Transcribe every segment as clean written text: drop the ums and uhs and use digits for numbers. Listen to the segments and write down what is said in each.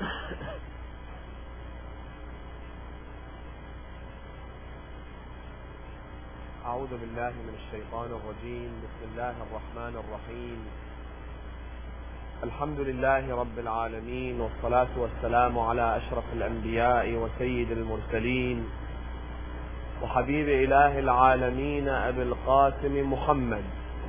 أعوذ بالله من الشيطان الرجيم. بسم الله الرحمن الرحيم. الحمد لله رب العالمين، والصلاة والسلام على أشرف الأنبياء وسيد المرسلين وحبيب إله العالمين أبي القاسم محمد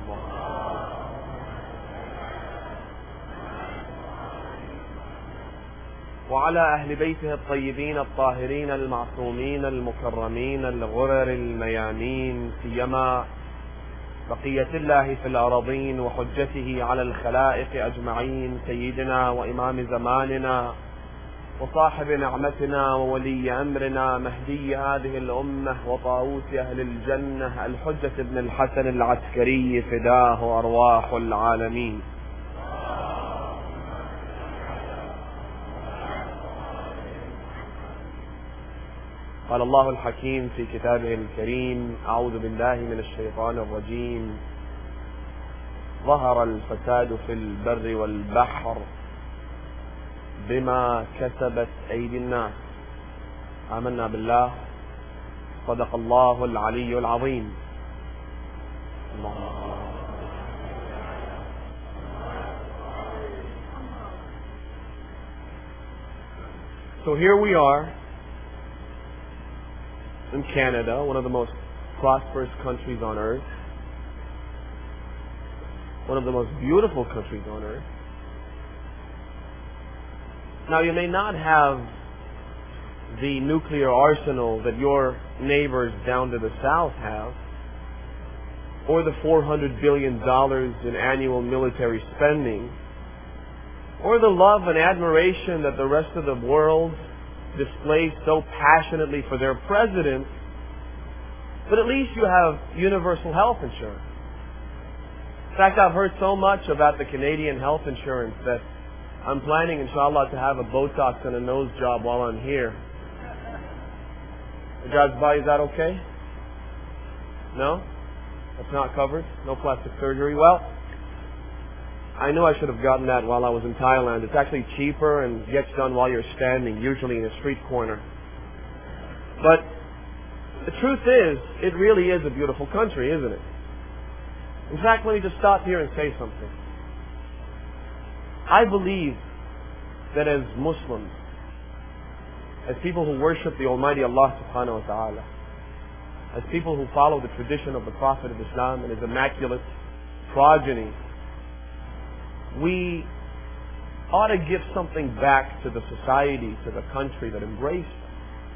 وعلى أهل بيته الطيبين الطاهرين المعصومين المكرمين الغرر الميامين، سيما بقية الله في الأراضين وحجته على الخلائق أجمعين، سيدنا وإمام زماننا وصاحب نعمتنا وولي أمرنا مهدي هذه الأمة وطاووس أهل الجنة الحجة بن الحسن العسكري، فداه أرواح العالمين. قال الله الحكيم في كتابه الكريم: أعوذ بالله من الشيطان الرجيم. ظهر الفساد في البر والبحر بما كسبت أيدي الناس. آمنا بالله. صدق الله العلي العظيم. So here we are in Canada, one of the most prosperous countries on earth, one of the most beautiful countries on earth. Now, you may not have the nuclear arsenal that your neighbors down to the south have, or the $400 billion in annual military spending, or the love and admiration that the rest of the world displays so passionately for their president, but at least you have universal health insurance. In fact, I've heard so much about the Canadian health insurance that I'm planning, inshallah, to have a Botox and a nose job while I'm here. Is that okay? No? That's not covered? No plastic surgery? Well, I knew I should have gotten that while I was in Thailand. It's actually cheaper and gets done while you're standing, usually in a street corner. But the truth is, it really is a beautiful country, isn't it? In fact, let me just stop here and say something. I believe that as Muslims, as people who worship the Almighty Allah subhanahu wa ta'ala, as people who follow the tradition of the Prophet of Islam and his immaculate progeny, we ought to give something back to the society, to the country that embraced us.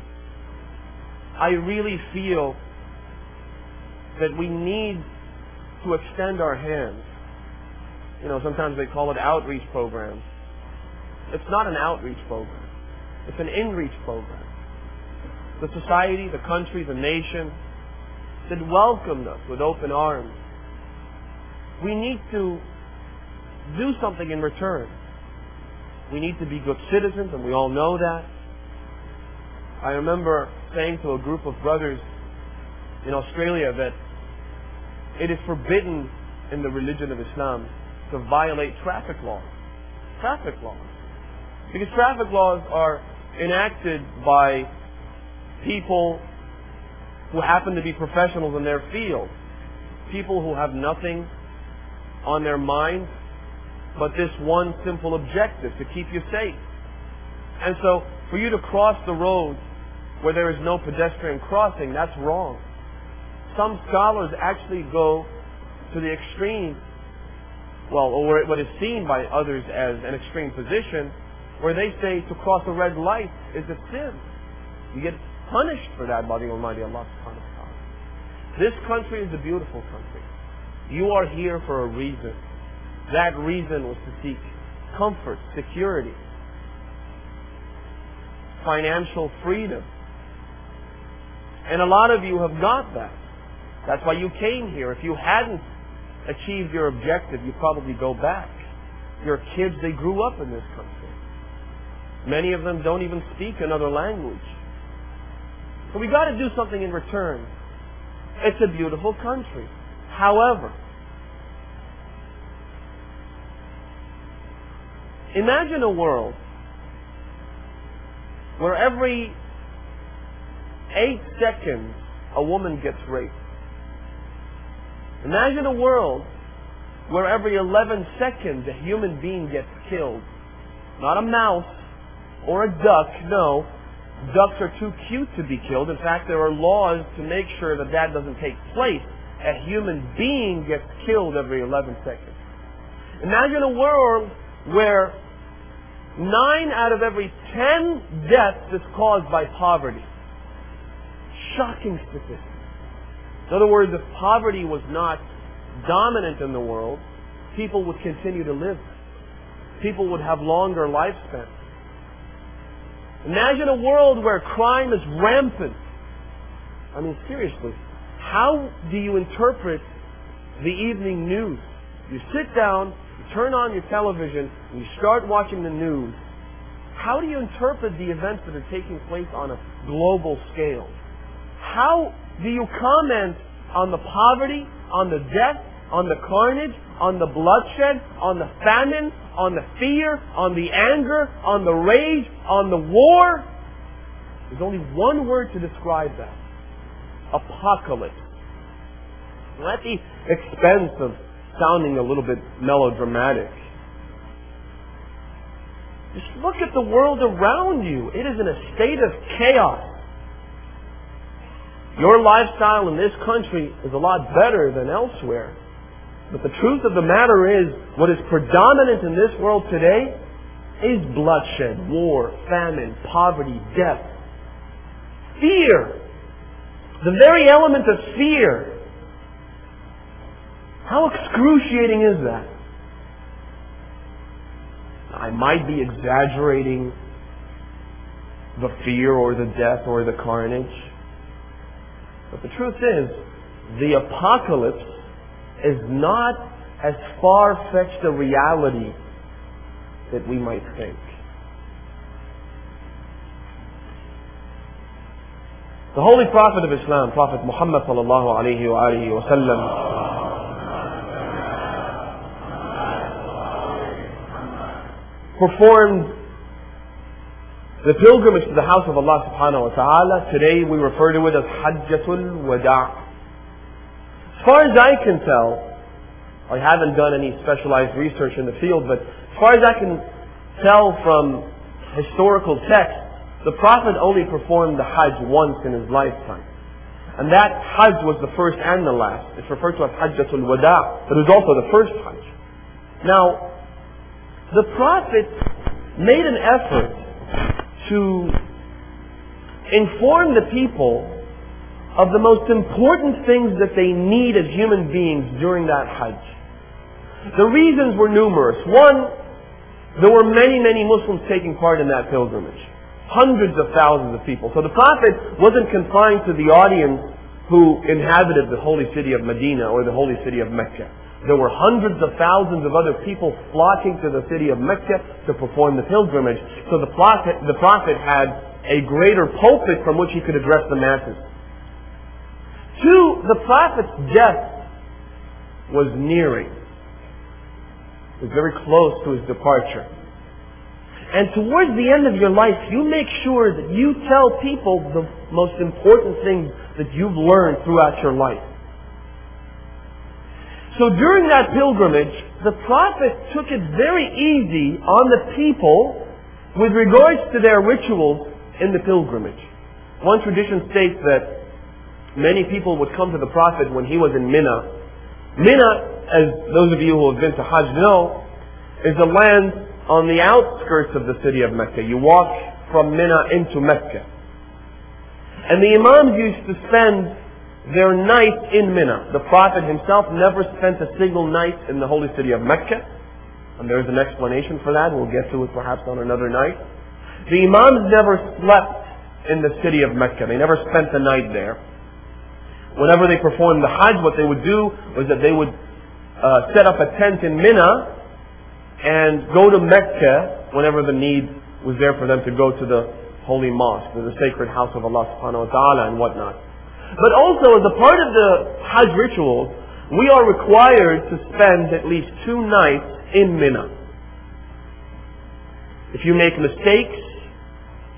I really feel that we need to extend our hands. You know, sometimes they call it outreach programs. It's not an outreach program. It's an in-reach program. The society, the country, the nation that welcomed us with open arms. We need to do something in return. We need to be good citizens, and we all know that. I remember saying to a group of brothers in Australia that it is forbidden in the religion of Islam to violate traffic laws. Traffic laws. Because traffic laws are enacted by people who happen to be professionals in their field. People who have nothing on their mind but this one simple objective, to keep you safe. And so, for you to cross the road where there is no pedestrian crossing, that's wrong. Some scholars actually go to the extreme, or what is seen by others as an extreme position, where they say to cross a red light is a sin. You get punished for that by the Almighty Allah subhanahu wa ta'ala. This country is a beautiful country. You are here for a reason. That reason was to seek comfort, security, financial freedom. And a lot of you have got that. That's why you came here. If you hadn't achieved your objective, you'd probably go back. Your kids, they grew up in this country. Many of them don't even speak another language. So we got to do something in return. It's a beautiful country. However, imagine a world where every 8 seconds a woman gets raped. Imagine a world where every 11 seconds a human being gets killed. Not a mouse or a duck, no. Ducks are too cute to be killed. In fact, there are laws to make sure that that doesn't take place. A human being gets killed every 11 seconds. Imagine a world where 9 out of every 10 deaths is caused by poverty. Shocking statistics. In other words, if poverty was not dominant in the world, people would continue to live. People would have longer lifespans. Imagine a world where crime is rampant. I mean, seriously, how do you interpret the evening news? You sit down, you turn on your television, and you start watching the news. How do you interpret the events that are taking place on a global scale? How do you comment on the poverty, on the death, on the carnage, on the bloodshed, on the famine, on the fear, on the anger, on the rage, on the war? There's only one word to describe that. Apocalypse. Well, at the expense of sounding a little bit melodramatic, just look at the world around you. It is in a state of chaos. Your lifestyle in this country is a lot better than elsewhere. But the truth of the matter is, what is predominant in this world today is bloodshed, war, famine, poverty, death. Fear. The very element of fear. How excruciating is that? I might be exaggerating the fear or the death or the carnage. But the truth is, the apocalypse is not as far-fetched a reality that we might think. The Holy Prophet of Islam, Prophet Muhammad sallallahu alayhi wa sallam, performed the pilgrimage to the house of Allah subhanahu wa ta'ala. Today we refer to it as Hajjatul Wada'. As far as I can tell, I haven't done any specialized research in the field, but as far as I can tell from historical texts, the Prophet only performed the Hajj once in his lifetime. And that Hajj was the first and the last. It's referred to as Hajjatul Wada', but it was also the first Hajj. Now, the Prophet made an effort to inform the people of the most important things that they need as human beings during that Hajj. The reasons were numerous. One, there were many, many Muslims taking part in that pilgrimage. Hundreds of thousands of people. So the Prophet wasn't confined to the audience who inhabited the holy city of Medina or the holy city of Mecca. There were hundreds of thousands of other people flocking to the city of Mecca to perform the pilgrimage. So the Prophet had a greater pulpit from which he could address the masses. Two, the Prophet's death was nearing. It was very close to his departure. And towards the end of your life, you make sure that you tell people the most important things that you've learned throughout your life. So during that pilgrimage, the Prophet took it very easy on the people with regards to their rituals in the pilgrimage. One tradition states that many people would come to the Prophet when he was in Mina. Mina, as those of you who have been to Hajj know, is a land on the outskirts of the city of Mecca. You walk from Mina into Mecca. And the Imams used to spend their night in Mina. The Prophet himself never spent a single night in the holy city of Mecca. And there's an explanation for that. We'll get to it perhaps on another night. The Imams never slept in the city of Mecca. They never spent the night there. Whenever they performed the Hajj, what they would do was that they would set up a tent in Mina and go to Mecca whenever the need was there for them to go to the holy mosque, to the sacred house of Allah subhanahu wa ta'ala and whatnot. But also, as a part of the Hajj rituals, we are required to spend at least 2 nights in Mina. If you make mistakes,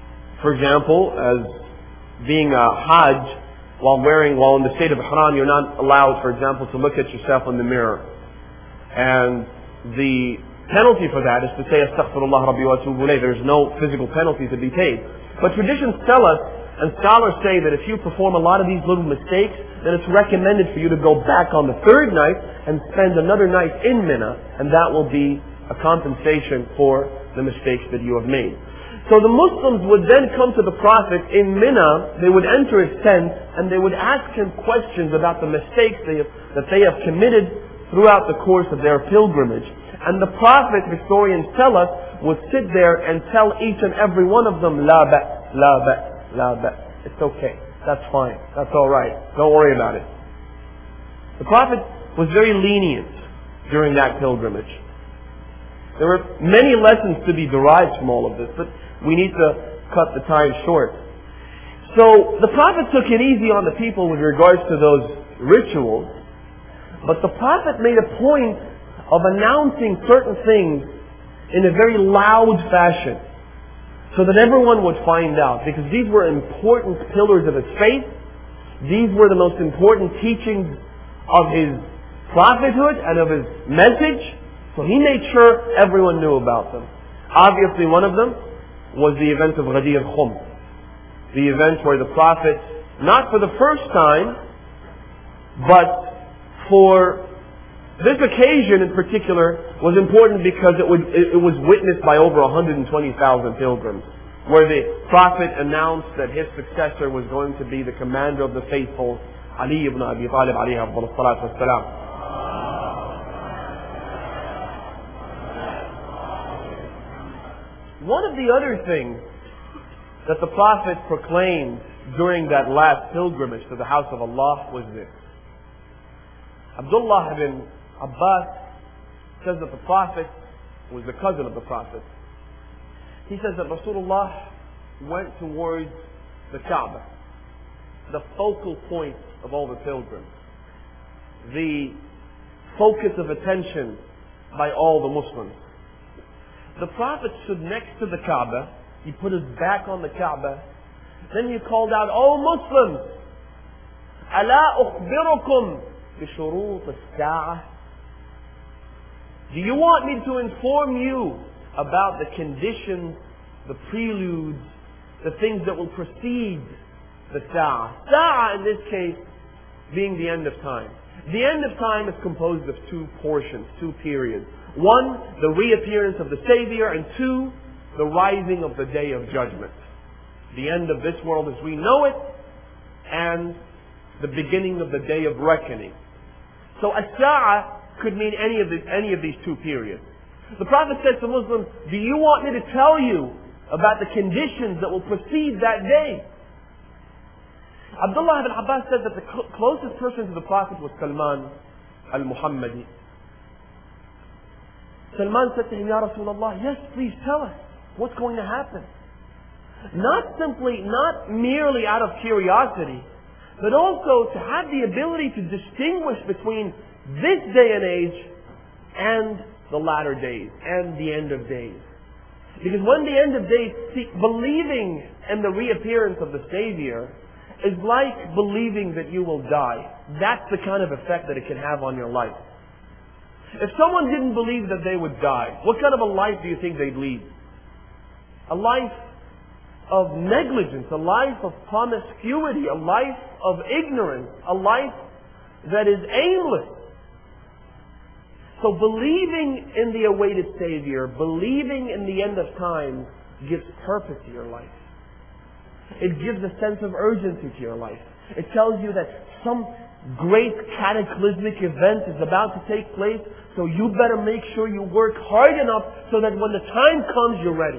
For example, as being a Hajj, while in the state of Ihram, you're not allowed, for example, to look at yourself in the mirror. And the penalty for that is to say, Astaghfirullah Rabbi wa atubu ilayh. There's no physical penalty to be paid. But traditions tell us, and scholars say, that if you perform a lot of these little mistakes, then it's recommended for you to go back on the third night and spend another night in Mina, and that will be a compensation for the mistakes that you have made. So the Muslims would then come to the Prophet in Mina, they would enter his tent, and they would ask him questions about the mistakes that they have committed throughout the course of their pilgrimage. And the Prophet, historians tell us, would sit there and tell each and every one of them, La ba', la ba', la ba'. It's okay. That's fine. That's alright. Don't worry about it. The Prophet was very lenient during that pilgrimage. There were many lessons to be derived from all of this, but we need to cut the time short. So the Prophet took it easy on the people with regards to those rituals, but the Prophet made a point of announcing certain things in a very loud fashion so that everyone would find out, because these were important pillars of his faith. These were the most important teachings of his prophethood and of his message. So he made sure everyone knew about them. Obviously one of them was the event of Ghadir Khum. The event where the Prophet, not for the first time, but for this occasion in particular, was important because it was witnessed by over 120,000 pilgrims, where the Prophet announced that his successor was going to be the commander of the faithful, Ali ibn Abi Talib alayhi salatu wassalam. One of the other things that the Prophet proclaimed during that last pilgrimage to the house of Allah was this. Abdullah ibn Abbas says that the Prophet was the cousin of the Prophet. He says that Rasulullah went towards the Kaaba, the focal point of all the pilgrims, the focus of attention by all the Muslims. The Prophet stood next to the Kaaba. He put his back on the Kaaba. Then he called out, "O Muslims, ألا أخبركم بشروط الساعة?" Do you want me to inform you about the conditions, the preludes, the things that will precede the Sa'ah? Sa'ah in this case being the end of time. The end of time is composed of two portions, two periods. One, the reappearance of the Savior, and two, the rising of the Day of Judgment. The end of this world as we know it, and the beginning of the Day of Reckoning. So as-Sa'ah could mean any of these two periods. The Prophet said to Muslims, do you want me to tell you about the conditions that will precede that day? Abdullah ibn Abbas said that the closest person to the Prophet was Salman al-Muhammadi. Salman said to him, Ya Rasulullah, yes, please tell us what's going to happen. Not merely out of curiosity, but also to have the ability to distinguish between this day and age and the latter days and the end of days. Because when the end of days, believing in the reappearance of the Savior is like believing that you will die. That's the kind of effect that it can have on your life. If someone didn't believe that they would die, what kind of a life do you think they'd lead? A life of negligence, a life of promiscuity, a life of ignorance, a life that is aimless. So believing in the awaited Savior, believing in the end of time, gives purpose to your life. It gives a sense of urgency to your life. It tells you that some great cataclysmic event is about to take place, so you better make sure you work hard enough so that when the time comes, you're ready.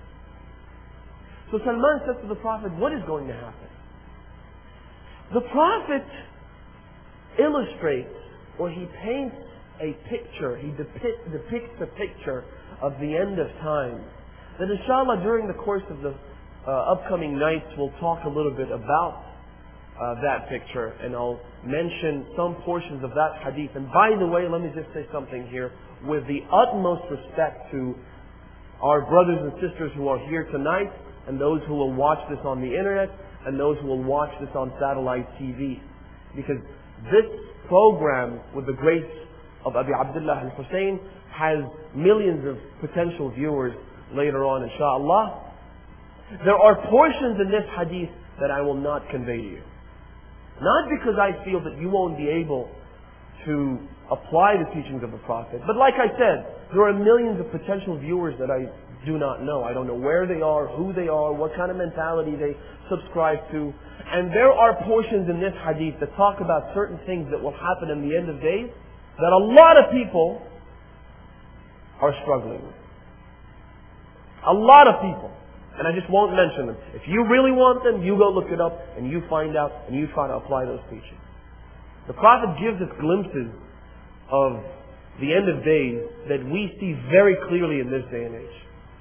So Salman says to the Prophet, what is going to happen? The Prophet illustrates, or he paints a picture, he depicts a picture of the end of time. That inshallah during the course of the upcoming nights we'll talk a little bit about that picture, and I'll mention some portions of that hadith. And by the way, let me just say something here with the utmost respect to our brothers and sisters who are here tonight. and those who will watch this on the internet, and those who will watch this on satellite TV. Because this program, with the grace of Abi Abdullah al-Hussein, has millions of potential viewers later on, inshaAllah. There are portions in this hadith that I will not convey to you. Not because I feel that you won't be able to apply the teachings of the Prophet, but like I said, there are millions of potential viewers that I do not know. I don't know where they are, who they are, what kind of mentality they subscribe to. And there are portions in this hadith that talk about certain things that will happen in the end of days that a lot of people are struggling with. A lot of people. And I just won't mention them. If you really want them, you go look it up and you find out and you try to apply those teachings. The Prophet gives us glimpses of the end of days that we see very clearly in this day and age.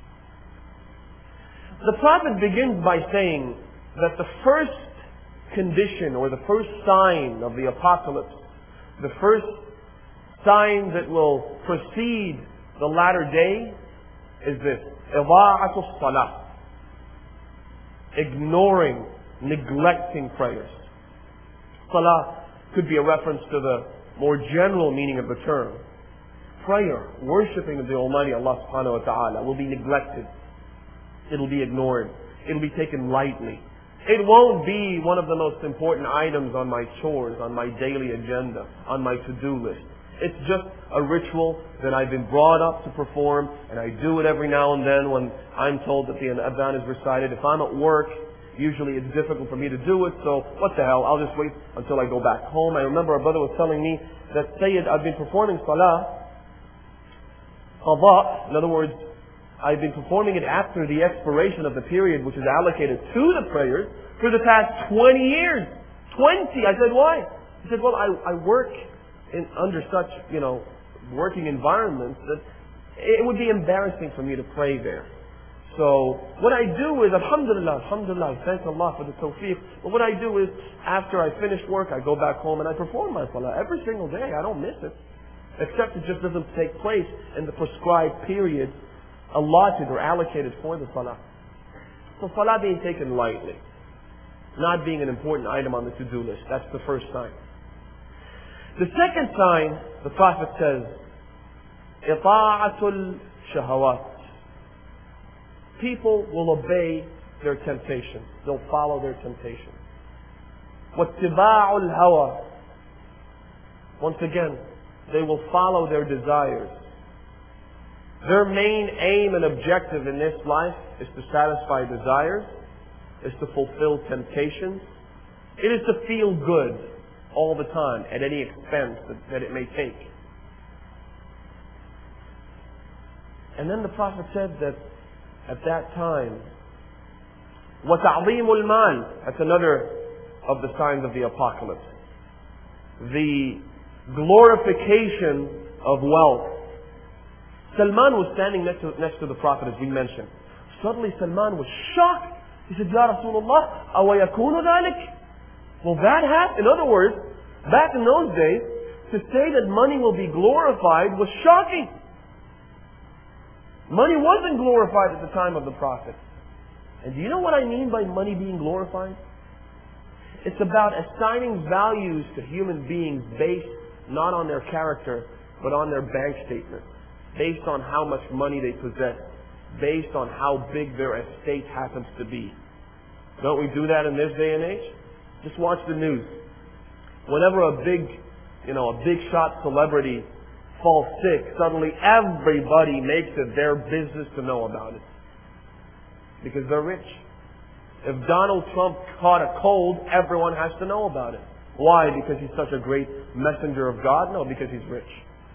The Prophet begins by saying that the first condition or the first sign of the apocalypse, the first sign that will precede the latter day is this: إضاعة الصلاة. Ignoring, neglecting prayers. Salah could be a reference to the more general meaning of the term. Prayer, worshipping of the Almighty Allah subhanahu wa ta'ala, will be neglected. It'll be ignored. It'll be taken lightly. It won't be one of the most important items on my chores, on my daily agenda, on my to-do list. It's just a ritual that I've been brought up to perform, and I do it every now and then when I'm told that the adhan is recited. If I'm at work, usually it's difficult for me to do it, so what the hell, I'll just wait until I go back home. I remember a brother was telling me that, Sayyid, I've been performing salah, qada, in other words, I've been performing it after the expiration of the period which is allocated to the prayers for the past 20 years. 20! I said, why? He said, well, I work under such, working environments that it would be embarrassing for me to pray there. So what I do is, alhamdulillah, thank Allah for the tawfiq. But what I do is, after I finish work, I go back home and I perform my salah every single day. I don't miss it. Except it just doesn't take place in the prescribed period allotted or allocated for the salah. So salah being taken lightly, not being an important item on the to-do list. That's the first sign. The second sign, the Prophet says, إطاعة الشهوات. People will obey their temptations. They'll follow their temptations. واتباع الهوى. Once again, they will follow their desires. Their main aim and objective in this life is to satisfy desires, is to fulfill temptations. It is to feel good all the time, at any expense that it may take. And then the Prophet said that at that time, وَتَعْظِيمُ الْمَالِ. That's another of the signs of the apocalypse. The glorification of wealth. Salman was standing next to the Prophet, as we mentioned. Suddenly Salman was shocked. He said, Ya Rasulullah, أَوَيَكُونُ ذَلِكَ? Will that happen? In other words, back in those days, to say that money will be glorified was shocking. Money wasn't glorified at the time of the Prophet. And do you know what I mean by money being glorified? It's about assigning values to human beings based not on their character, but on their bank statement. Based on how much money they possess. Based on how big their estate happens to be. Don't we do that in this day and age? Just watch the news. Whenever a big shot celebrity falls sick, suddenly everybody makes it their business to know about it. Because they're rich. If Donald Trump caught a cold, everyone has to know about it. Why? Because he's such a great messenger of God? No, because he's rich.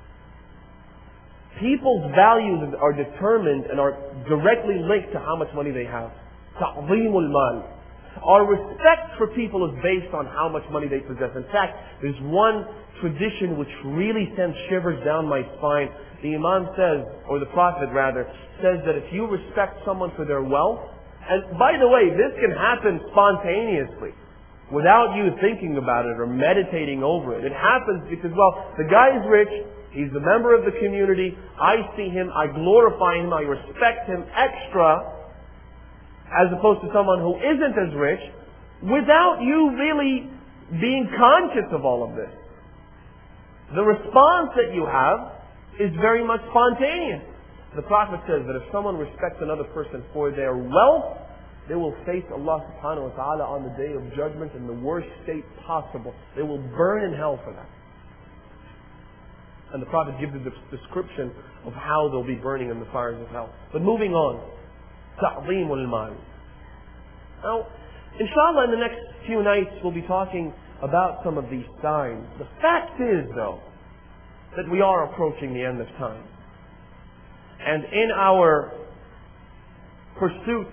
People's values are determined and are directly linked to how much money they have. تَعْظِيمُ الْمَالِ. Our respect for people is based on how much money they possess. In fact, there's one tradition which really sends shivers down my spine. The Imam says, or the Prophet rather, says that if you respect someone for their wealth, and by the way, this can happen spontaneously, without you thinking about it or meditating over it. It happens because, well, the guy is rich, he's a member of the community, I see him, I glorify him, I respect him extra, as opposed to someone who isn't as rich, without you really being conscious of all of this. The response that you have is very much spontaneous. The Prophet says that if someone respects another person for their wealth, they will face Allah subhanahu wa ta'ala on the day of judgment in the worst state possible. They will burn in hell for that. And the Prophet gives a description of how they'll be burning in the fires of hell. But moving on, ta'zeemul mal. Now, inshallah, in the next few nights we'll be talking about some of these signs. The fact is, though, that we are approaching the end of time. And in our pursuit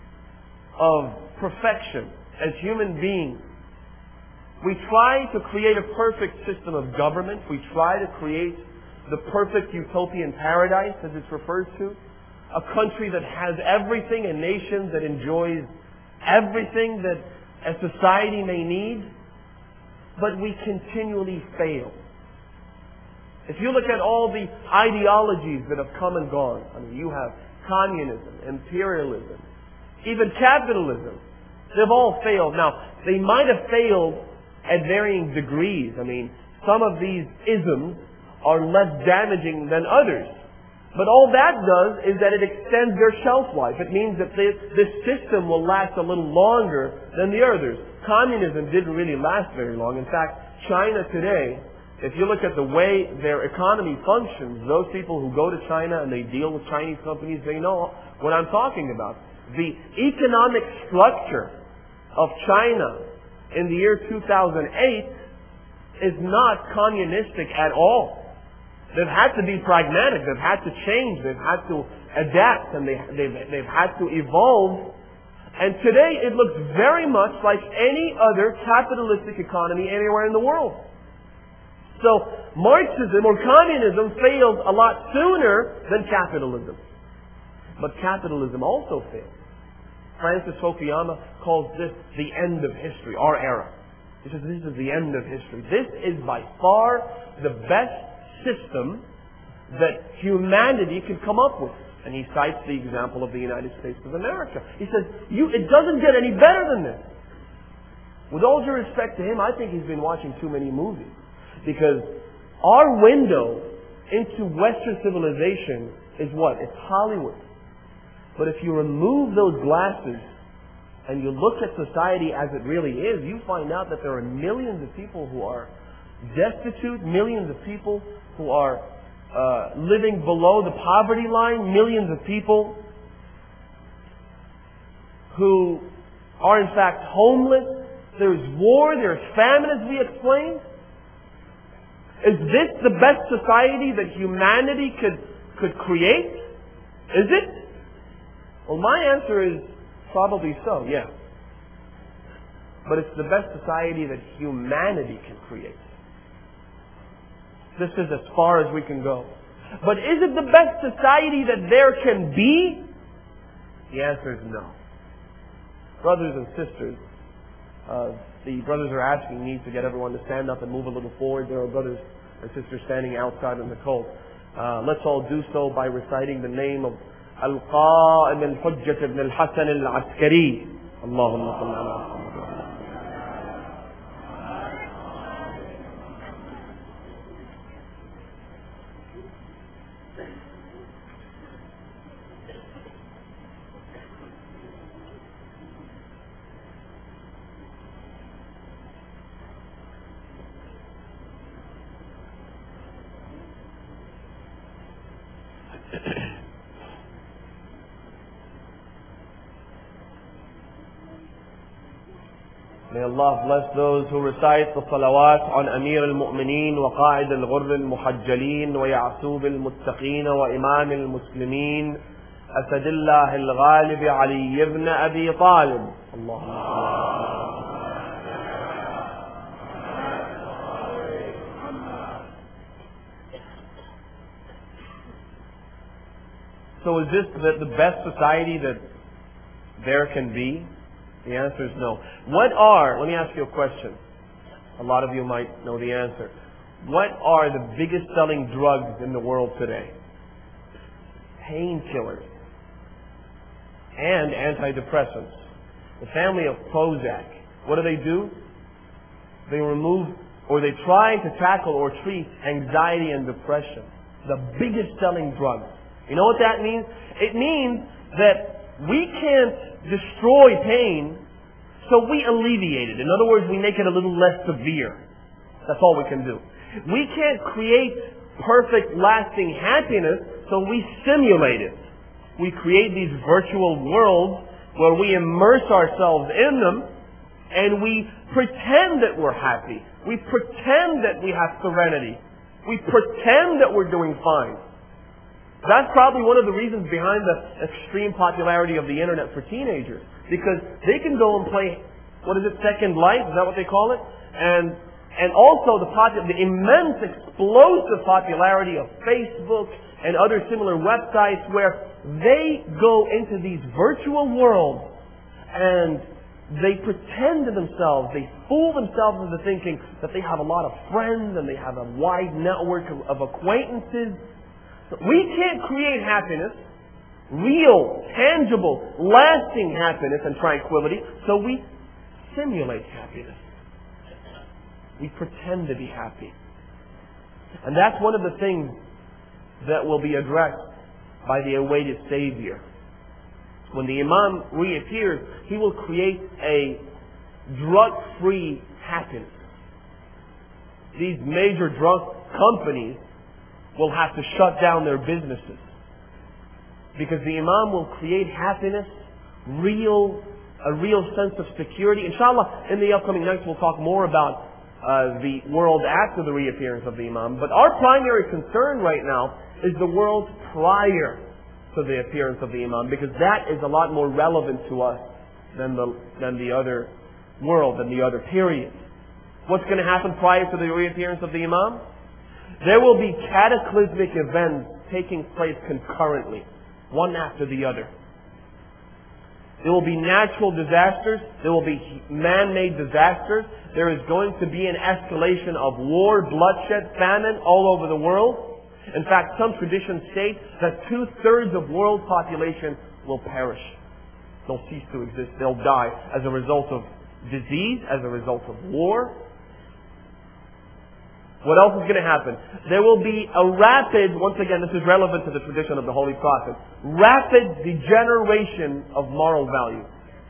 of perfection as human beings, we try to create a perfect system of government. We try to create the perfect utopian paradise, as it's referred to. A country that has everything, a nation that enjoys everything that a society may need. But we continually fail. If you look at all the ideologies that have come and gone, I mean, you have communism, imperialism, even capitalism. They've all failed. Now, they might have failed at varying degrees. I mean, some of these isms are less damaging than others. But all that does is that it extends their shelf life. It means that this system will last a little longer than the others. Communism didn't really last very long. In fact, China today, if you look at the way their economy functions, those people who go to China and they deal with Chinese companies, they know what I'm talking about. The economic structure of China in the year 2008 is not communistic at all. They've had to be pragmatic. They've had to change. They've had to adapt, and they've had to evolve. And today it looks very much like any other capitalistic economy anywhere in the world. So Marxism or communism failed a lot sooner than capitalism. But capitalism also failed. Francis Fukuyama calls this the end of history, our era. He says this is the end of history. This is by far the best system that humanity could come up with. And he cites the example of the United States of America. He says, it doesn't get any better than this. With all due respect to him, I think he's been watching too many movies. Because our window into Western civilization is what? It's Hollywood. But if you remove those glasses and you look at society as it really is, you find out that there are millions of people who are destitute, millions of people who are living below the poverty line, millions of people who are in fact homeless. There's war, there's famine, as we explained. Is this the best society that humanity could create? Is it? Well, my answer is probably so, yeah. But it's the best society that humanity can create. This is as far as we can go. But is it the best society that there can be? The answer is no. Brothers and sisters, the brothers are asking me to get everyone to stand up and move a little forward. There are brothers and sisters standing outside in the cold. Let's all do so by reciting the name of Al-Qa'im al-Hujjat ibn al-Hasan al-Askari. Allahumma salli ala Muhammad. May Allah bless those who recite the salawat on Amir al-Mu'mineen wa Qa'id al-Ghurr al-Muhajjalin wa Ya'sub al-Muttaqeen wa Imam al-Muslimin Asadillah al-Ghalib Ali ibn Abi Talib. Allahumma. So is this the best society that there can be? The answer is no. Let me ask you a question. A lot of you might know the answer. What are the biggest selling drugs in the world today? Painkillers. and antidepressants. The family of Prozac. What do? They remove, or they try to tackle or treat anxiety and depression. The biggest selling drugs. You know what that means? It means that we can't destroy pain, so we alleviate it. In other words, we make it a little less severe. That's all we can do. We can't create perfect, lasting happiness, so we simulate it. We create these virtual worlds where we immerse ourselves in them, and we pretend that we're happy. We pretend that we have serenity. We pretend that we're doing fine. That's probably one of the reasons behind the extreme popularity of the internet for teenagers. Because they can go and play, Second Life? Is that what they call it? And also the immense explosive popularity of Facebook and other similar websites where they go into these virtual worlds and they pretend to themselves, they fool themselves into thinking that they have a lot of friends and they have a wide network of acquaintances. We can't create happiness, real, tangible, lasting happiness and tranquility, so we simulate happiness. We pretend to be happy. And that's one of the things that will be addressed by the awaited Savior. When the Imam reappears, he will create a drug-free happiness. These major drug companies will have to shut down their businesses because the Imam will create happiness, a real sense of security. Inshallah, in the upcoming nights we'll talk more about the world after the reappearance of the Imam. But our primary concern right now is the world prior to the appearance of the Imam, because that is a lot more relevant to us than the other world, than the other period. What's going to happen prior to the reappearance of the Imam? There will be cataclysmic events taking place concurrently, one after the other. There will be natural disasters. There will be man-made disasters. There is going to be an escalation of war, bloodshed, famine all over the world. In fact, some traditions state that 2/3 of world population will perish. They'll cease to exist. They'll die as a result of disease, as a result of war. What else is going to happen? There will be a rapid, once again this is relevant to the tradition of the Holy Prophet, rapid degeneration of moral values.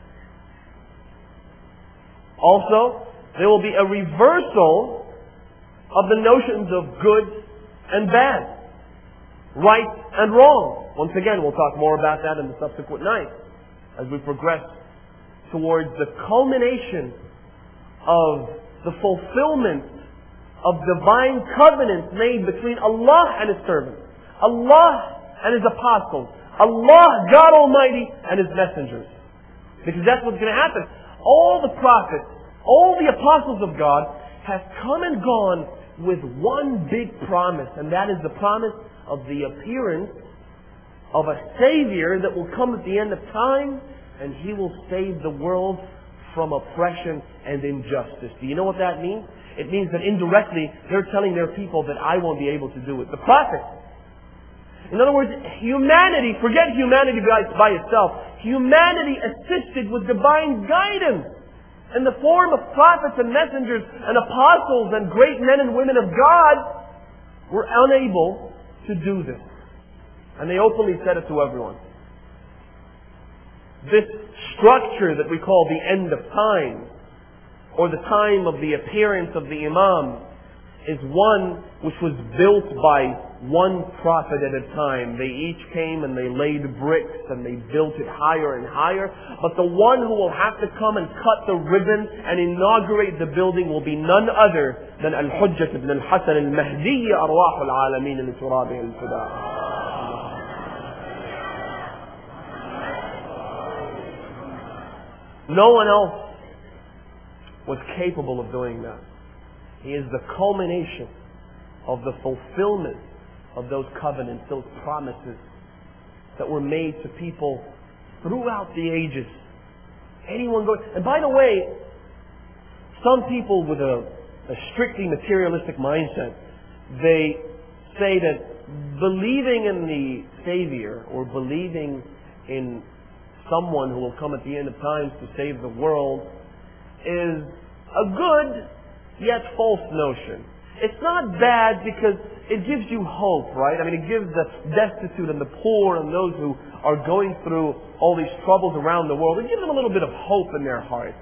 Also, there will be a reversal of the notions of good and bad, right and wrong. Once again, we'll talk more about that in the subsequent nights as we progress towards the culmination of the fulfillment of divine covenants made between Allah and His servants, Allah and His apostles, Allah, God Almighty, and His messengers. Because that's what's going to happen. All the prophets, all the apostles of God have come and gone with one big promise, and that is the promise of the appearance of a Savior that will come at the end of time, and He will save the world from oppression and injustice. Do you know what that means? It means that indirectly they're telling their people that I won't be able to do it. The prophets. In other words, humanity, forget humanity by itself, humanity assisted with divine guidance in the form of prophets and messengers and apostles and great men and women of God were unable to do this. And they openly said it to everyone. This structure that we call the end of time, or the time of the appearance of the Imam, is one which was built by one prophet at a time. They each came and they laid bricks and they built it higher and higher. But the one who will have to come and cut the ribbon and inaugurate the building will be none other than Al-Hujjat ibn al-Hasan al-Mahdi arwah al-alamin al-turabih al-fida. No one else was capable of doing that. He is the culmination of the fulfillment of those covenants, those promises that were made to people throughout the ages. Anyone going... And by the way, some people with a strictly materialistic mindset, they say that believing in the Savior or believing in someone who will come at the end of times to save the world is a good yet false notion. It's not bad because it gives you hope, right? I mean, it gives the destitute and the poor and those who are going through all these troubles around the world, it gives them a little bit of hope in their hearts,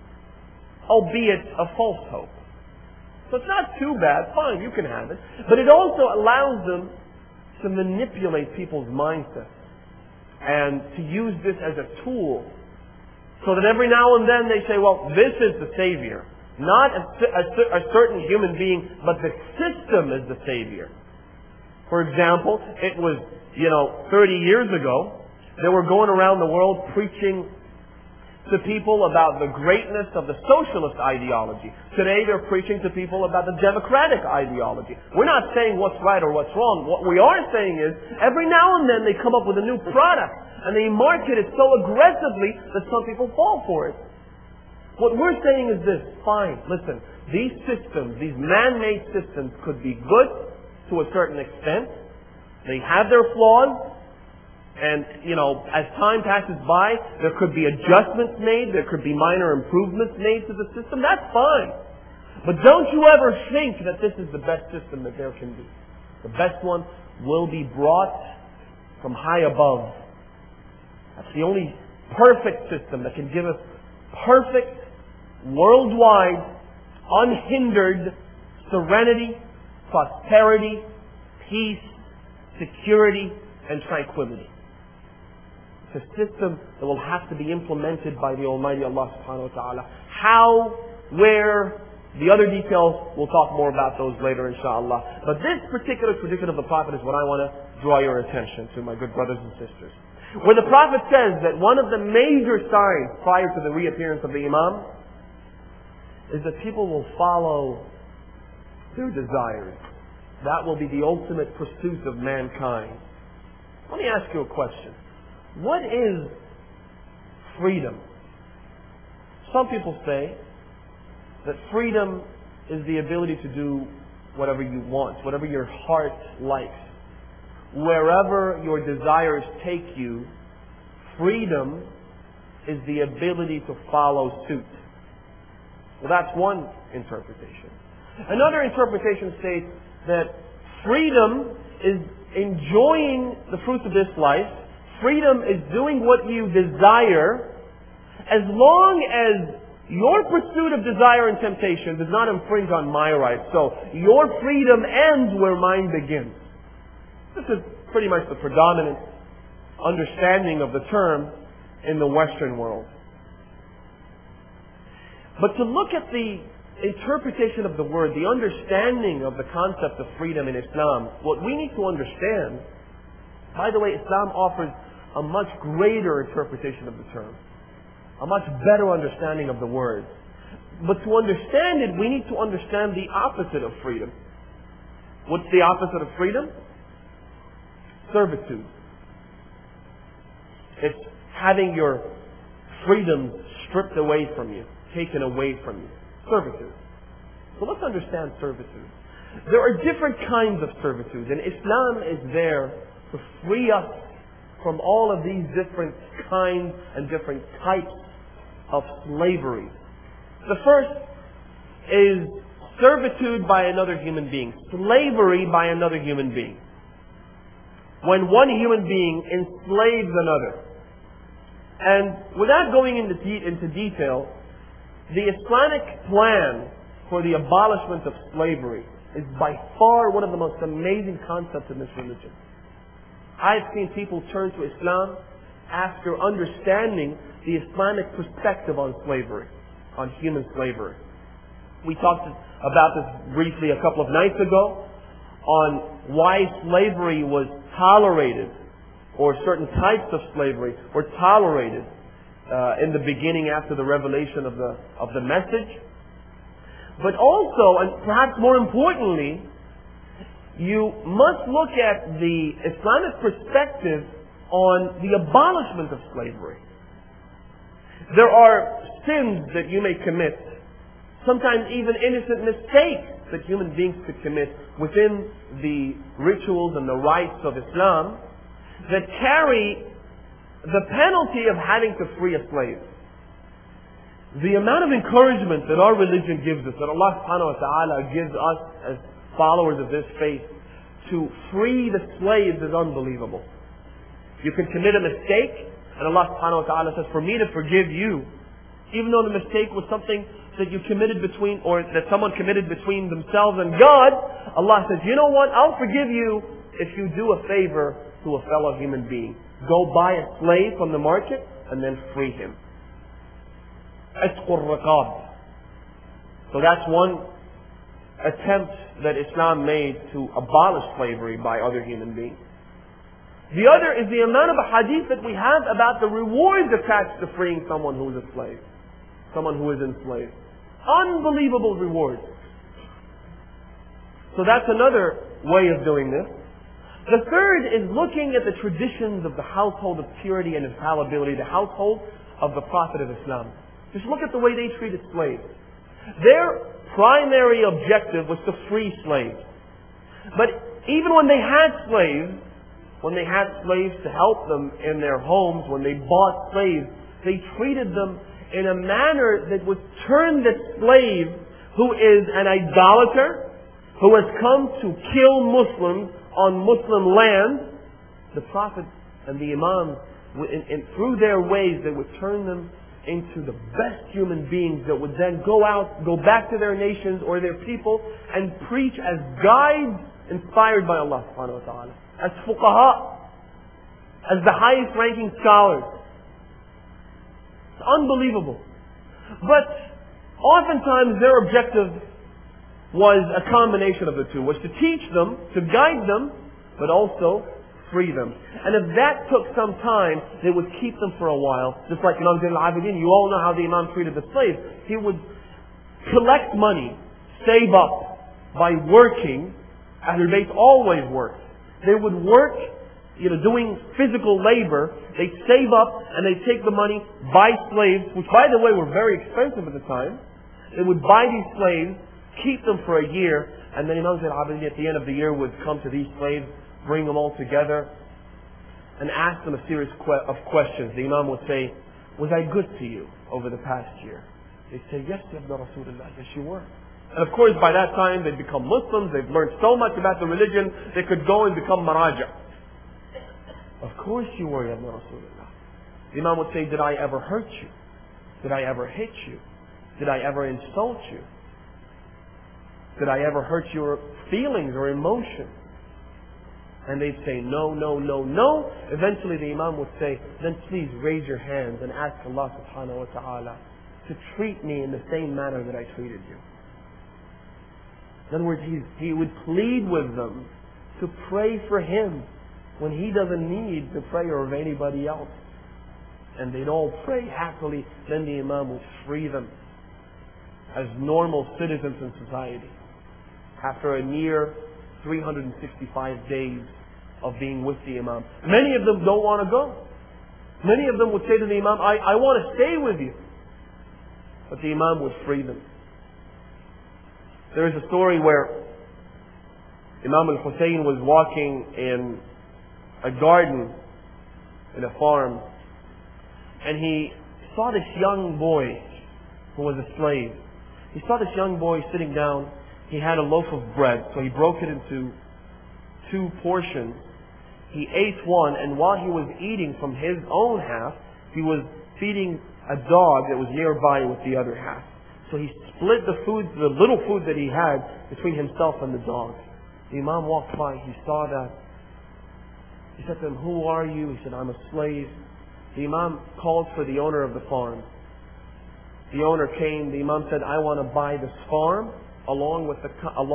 albeit a false hope. So it's not too bad. Fine, you can have it. But it also allows them to manipulate people's mindsets and to use this as a tool so that every now and then they say, well, this is the Savior. Not a certain human being, but the system is the Savior. For example, it was, 30 years ago, they were going around the world preaching to people about the greatness of the socialist ideology. Today they're preaching to people about the democratic ideology. We're not saying what's right or what's wrong. What we are saying is, every now and then they come up with a new product, and they market it so aggressively that some people fall for it. What we're saying is this: fine, listen, these systems, these man-made systems could be good to a certain extent. They have their flaws. And, as time passes by, there could be adjustments made, there could be minor improvements made to the system. That's fine. But don't you ever think that this is the best system that there can be. The best one will be brought from high above. That's the only perfect system that can give us perfect, worldwide, unhindered serenity, prosperity, peace, security, and tranquility. It's a system that will have to be implemented by the Almighty Allah subhanahu wa ta'ala. How, where, the other details, we'll talk more about those later inshallah. But this particular tradition of the Prophet is what I want to draw your attention to, my good brothers and sisters. Where the Prophet says that one of the major signs prior to the reappearance of the Imam is that people will follow their desires. That will be the ultimate pursuit of mankind. Let me ask you a question. What is freedom? Some people say that freedom is the ability to do whatever you want, whatever your heart likes. Wherever your desires take you, freedom is the ability to follow suit. Well, that's one interpretation. Another interpretation states that freedom is enjoying the fruits of this life. Freedom is doing what you desire as long as your pursuit of desire and temptation does not infringe on my rights. So your freedom ends where mine begins. This is pretty much the predominant understanding of the term in the Western world. But to look at the interpretation of the word, the understanding of the concept of freedom in Islam, what we need to understand, by the way, Islam offers a much greater interpretation of the term, a much better understanding of the word. But to understand it, we need to understand the opposite of freedom. What's the opposite of freedom? Servitude. It's having your freedom stripped away from you, taken away from you. Servitude. So let's understand servitude. There are different kinds of servitude, and Islam is there to free us from all of these different kinds and different types of slavery. The first is servitude by another human being, slavery by another human being. When one human being enslaves another. And without going into detail, the Islamic plan for the abolishment of slavery is by far one of the most amazing concepts in this religion. I've seen people turn to Islam after understanding the Islamic perspective on slavery, on human slavery. We talked about this briefly a couple of nights ago on why slavery was tolerated, or certain types of slavery were tolerated in the beginning after the revelation of the message. But also, and perhaps more importantly, you must look at the Islamic perspective on the abolishment of slavery. There are sins that you may commit, sometimes even innocent mistakes that human beings could commit within the rituals and the rites of Islam that carry the penalty of having to free a slave. The amount of encouragement that our religion gives us, that Allah subhanahu wa ta'ala gives us as followers of this faith, to free the slaves is unbelievable. You can commit a mistake, and Allah subhanahu wa ta'ala says, for me to forgive you, even though the mistake was something that you committed between, or that someone committed between themselves and God, Allah says, you know what, I'll forgive you if you do a favor to a fellow human being. Go buy a slave from the market and then free him. Atqur raqab. So that's one attempt that Islam made to abolish slavery by other human beings. The other is the amount of a hadith that we have about the rewards attached to freeing someone who is a slave. Someone who is enslaved. Unbelievable rewards. So that's another way of doing this. The third is looking at the traditions of the household of purity and infallibility, the household of the Prophet of Islam. Just look at the way they treated slaves. Their primary objective was to free slaves. But even when they had slaves to help them in their homes, when they bought slaves, they treated them in a manner that would turn the slave who is an idolater, who has come to kill Muslims on Muslim land, the Prophet and the Imam, through their ways, they would turn them into the best human beings that would then go back to their nations or their people and preach as guides inspired by Allah subhanahu wa ta'ala, as fuqaha, as the highest ranking scholars. It's unbelievable. But oftentimes their objective was a combination of the two, was to teach them, to guide them, but also free them. And if that took some time, they would keep them for a while. Just like Imam Zayn al-Abidin, you all know how the Imam treated the slaves. He would collect money, save up, by working. Ahlul Bayt always worked. They would work, doing physical labor. They'd save up and they'd take the money, buy slaves, which by the way were very expensive at the time. They would buy these slaves, keep them for a year, and then Imam Zayn al-Abidin at the end of the year would come to these slaves, bring them all together, and ask them a series of questions. The Imam would say, was I good to you over the past year? They'd say, yes, Ya Ibn Rasulullah, yes you were. And of course by that time they'd become Muslims, they've learned so much about the religion, they could go and become maraja. Of course you were, Ya Ibn Rasulullah. The Imam would say, did I ever hurt you? Did I ever hit you? Did I ever insult you? Did I ever hurt your feelings or emotions? And they'd say, no, no, no, no. Eventually the Imam would say, then please raise your hands and ask Allah subhanahu wa ta'ala to treat me in the same manner that I treated you. In other words, he would plead with them to pray for him when he doesn't need the prayer of anybody else. And they'd all pray happily. Then the Imam would free them as normal citizens in society. After a near 365 days of being with the Imam. Many of them don't want to go. Many of them would say to the Imam, I want to stay with you. But the Imam would free them. There is a story where Imam al-Hussein was walking in a garden in a farm, and he saw this young boy who was a slave. He saw this young boy sitting down. He had a loaf of bread, so he broke it into 2 portions. He ate one, and while he was eating from his own half, he was feeding a dog that was nearby with the other half. So he split the food, the little food that he had, between himself and the dog. The Imam walked by, he saw that. He said to him, who are you? He said, I'm a slave. The Imam called for the owner of the farm. The owner came, the Imam said, I want to buy this farm along with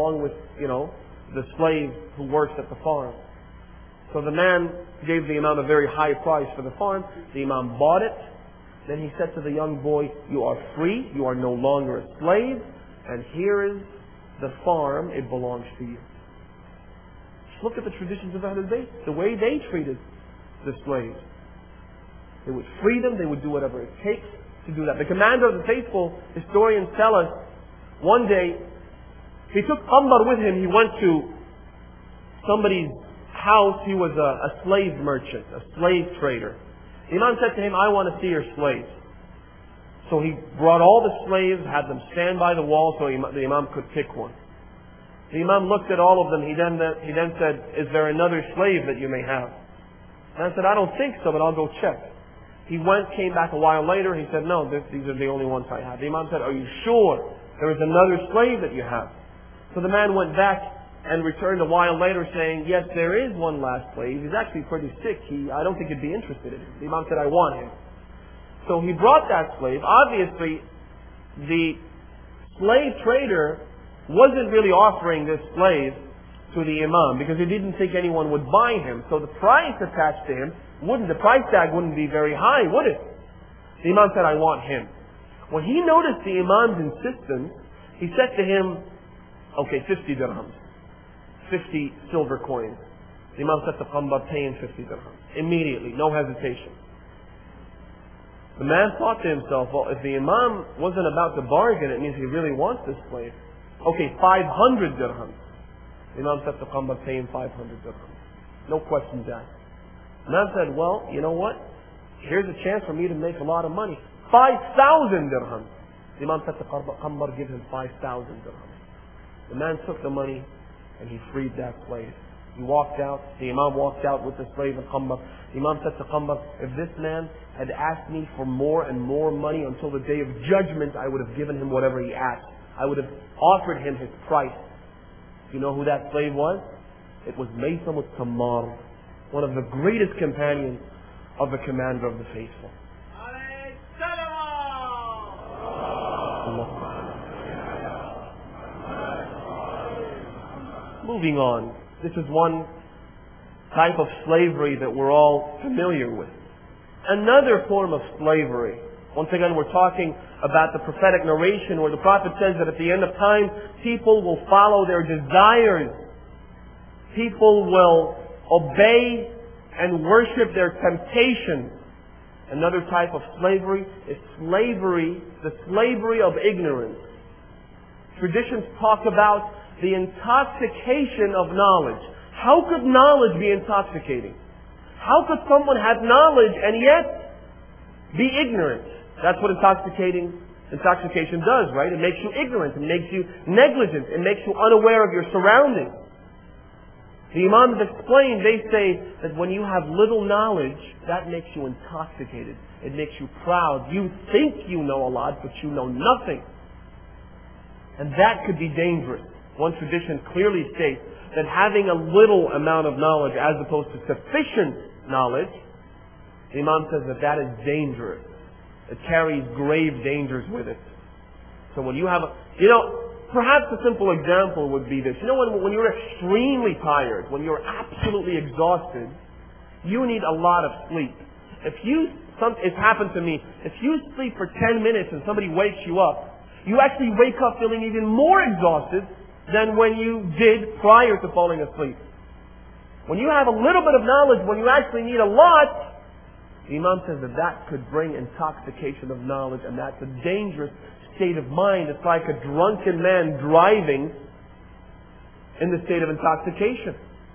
the slave who works at the farm. So the man gave the Imam a very high price for the farm. The Imam bought it. Then he said to the young boy, you are free, you are no longer a slave, and here is the farm, it belongs to you. Just look at the traditions of Ahlul Bayt, the way they treated the slaves. They would free them, they would do whatever it takes to do that. The commander of the faithful, historians tell us, one day, he took Ammar with him. He went to somebody's house. He was a slave merchant, a slave trader. The Imam said to him, I want to see your slaves. So he brought all the slaves, had them stand by the wall so the Imam could pick one. The Imam looked at all of them. He then said, is there another slave that you may have? And I said, I don't think so, but I'll go check. He went, came back a while later. He said, no, these are the only ones I have. The Imam said, are you sure there is another slave that you have? So the man went back and returned a while later saying, yes, there is one last slave. He's actually pretty sick. I don't think he'd be interested in him. The Imam said, I want him. So he brought that slave. Obviously, the slave trader wasn't really offering this slave to the Imam because he didn't think anyone would buy him. So the price attached to him the price tag wouldn't be very high, would it? The Imam said, I want him. When he noticed the Imam's insistence, he said to him, okay, 50 dirhams. 50 silver coins. The Imam said to Qambar, pay him 50 dirhams. Immediately, no hesitation. The man thought to himself, well, if the Imam wasn't about to bargain, it means he really wants this slave. Okay, 500 dirhams. The Imam said to Qambar, pay him 500 dirhams. No questions asked. The man said, well, you know what? Here's a chance for me to make a lot of money. 5,000 dirhams. The Imam said to Qambar, give him 5,000 dirhams. The man took the money and he freed that slave. He walked out. The Imam walked out with the slave and Qambar. The Imam said to Qambar, if this man had asked me for more and more money until the day of judgment, I would have given him whatever he asked. I would have offered him his price. You know who that slave was? It was Maytham al-Tammar, one of the greatest companions of the Commander of the Faithful. Moving on. This is one type of slavery that we're all familiar with. Another form of slavery. Once again, we're talking about the prophetic narration where the Prophet says that at the end of time, people will follow their desires. People will obey and worship their temptations. Another type of slavery is the slavery of ignorance. Traditions talk about the intoxication of knowledge. How could knowledge be intoxicating? How could someone have knowledge and yet be ignorant? That's what intoxication does, right? It makes you ignorant. It makes you negligent. It makes you unaware of your surroundings. The Imams explain, they say that when you have little knowledge, that makes you intoxicated. It makes you proud. You think you know a lot, but you know nothing. And that could be dangerous. One tradition clearly states that having a little amount of knowledge as opposed to sufficient knowledge, the Imam says that is dangerous. It carries grave dangers with it. So when you have perhaps a simple example would be this. When you're extremely tired, when you're absolutely exhausted, you need a lot of sleep. It's happened to me. If you sleep for 10 minutes and somebody wakes you up, you actually wake up feeling even more exhausted than when you did prior to falling asleep. When you have a little bit of knowledge, when you actually need a lot, the Imam says that could bring intoxication of knowledge, and that's a dangerous state of mind. It's like a drunken man driving in the state of intoxication.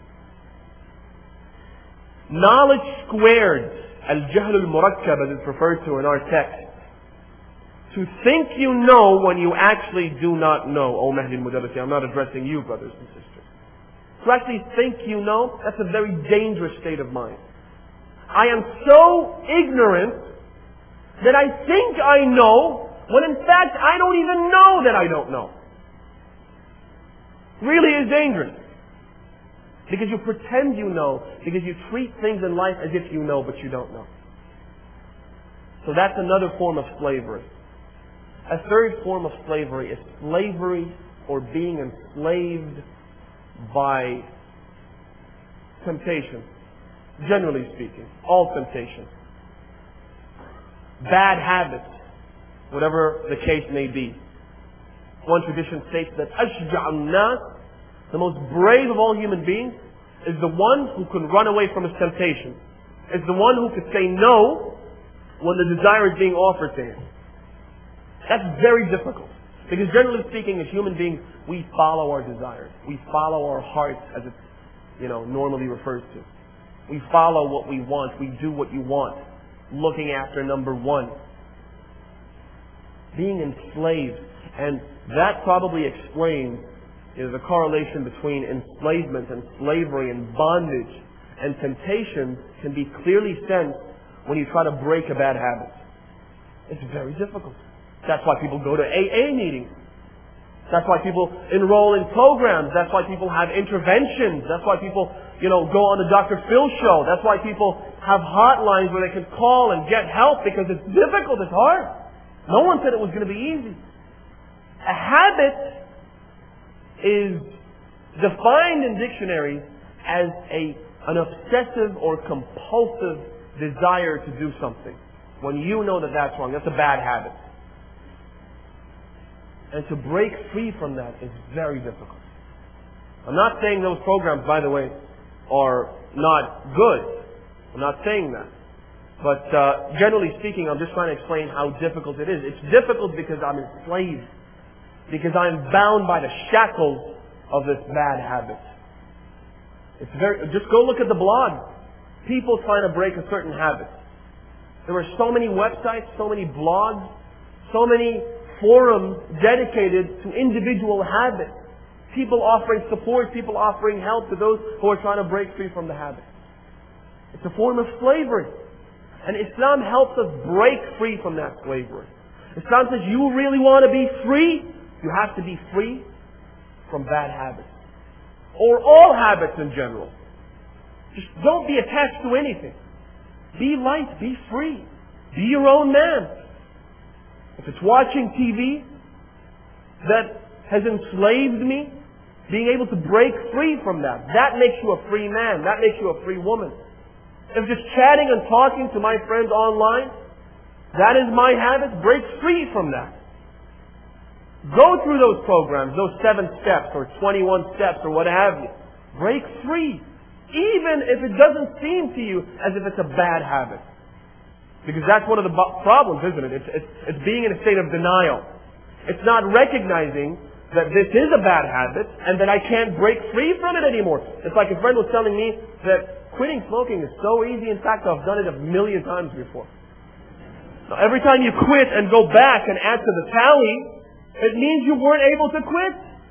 Knowledge squared, al-jahl al-murakkab as it's referred to in our text. To think you know when you actually do not know. Oh, Mahdi al-Mudarrisi, I'm not addressing you, brothers and sisters. To actually think you know, that's a very dangerous state of mind. I am so ignorant that I think I know, when in fact I don't even know that I don't know. Really is dangerous. Because you pretend you know, because you treat things in life as if you know, but you don't know. So that's another form of slavery. A third form of slavery is slavery or being enslaved by temptation. Generally speaking, all temptation. Bad habits, whatever the case may be. One tradition states that Ashja'un nas, the most brave of all human beings, is the one who can run away from his temptation. Is the one who can say no when the desire is being offered to him. That's very difficult. Because generally speaking, as human beings, we follow our desires. We follow our hearts, as it's normally refers to. We follow what we want. We do what you want. looking after number one. Being enslaved. And that probably explains the correlation between enslavement and slavery and bondage and temptation can be clearly sensed when you try to break a bad habit. It's very difficult. That's why people go to AA meetings. That's why people enroll in programs. That's why people have interventions. That's why people, go on the Dr. Phil show. That's why people have hotlines where they can call and get help, because it's difficult, it's hard. No one said it was going to be easy. A habit is defined in dictionaries as an obsessive or compulsive desire to do something. When you know that that's wrong, that's a bad habit. And to break free from that is very difficult. I'm not saying those programs, by the way, are not good. I'm not saying that. But generally speaking, I'm just trying to explain how difficult it is. It's difficult because I'm enslaved. Because I'm bound by the shackles of this bad habit. Just go look at the blog. People trying to break a certain habit. There are so many websites, so many blogs, so many forums dedicated to individual habits. People offering support, people offering help to those who are trying to break free from the habit. It's a form of slavery. And Islam helps us break free from that slavery. Islam says, you really want to be free? You have to be free from bad habits. Or all habits in general. Just don't be attached to anything. Be light, be free. Be your own man. If it's watching TV that has enslaved me, being able to break free from that, that makes you a free man. That makes you a free woman. If just chatting and talking to my friends online, that is my habit, break free from that. Go through those programs, those 7 steps or 21 steps or what have you. Break free. Even if it doesn't seem to you as if it's a bad habit. Because that's one of the problems, isn't it? It's being in a state of denial. It's not recognizing that this is a bad habit and that I can't break free from it anymore. It's like a friend was telling me that quitting smoking is so easy. In fact, I've done it a million times before. Now, every time you quit and go back and add to the tally, it means you weren't able to quit.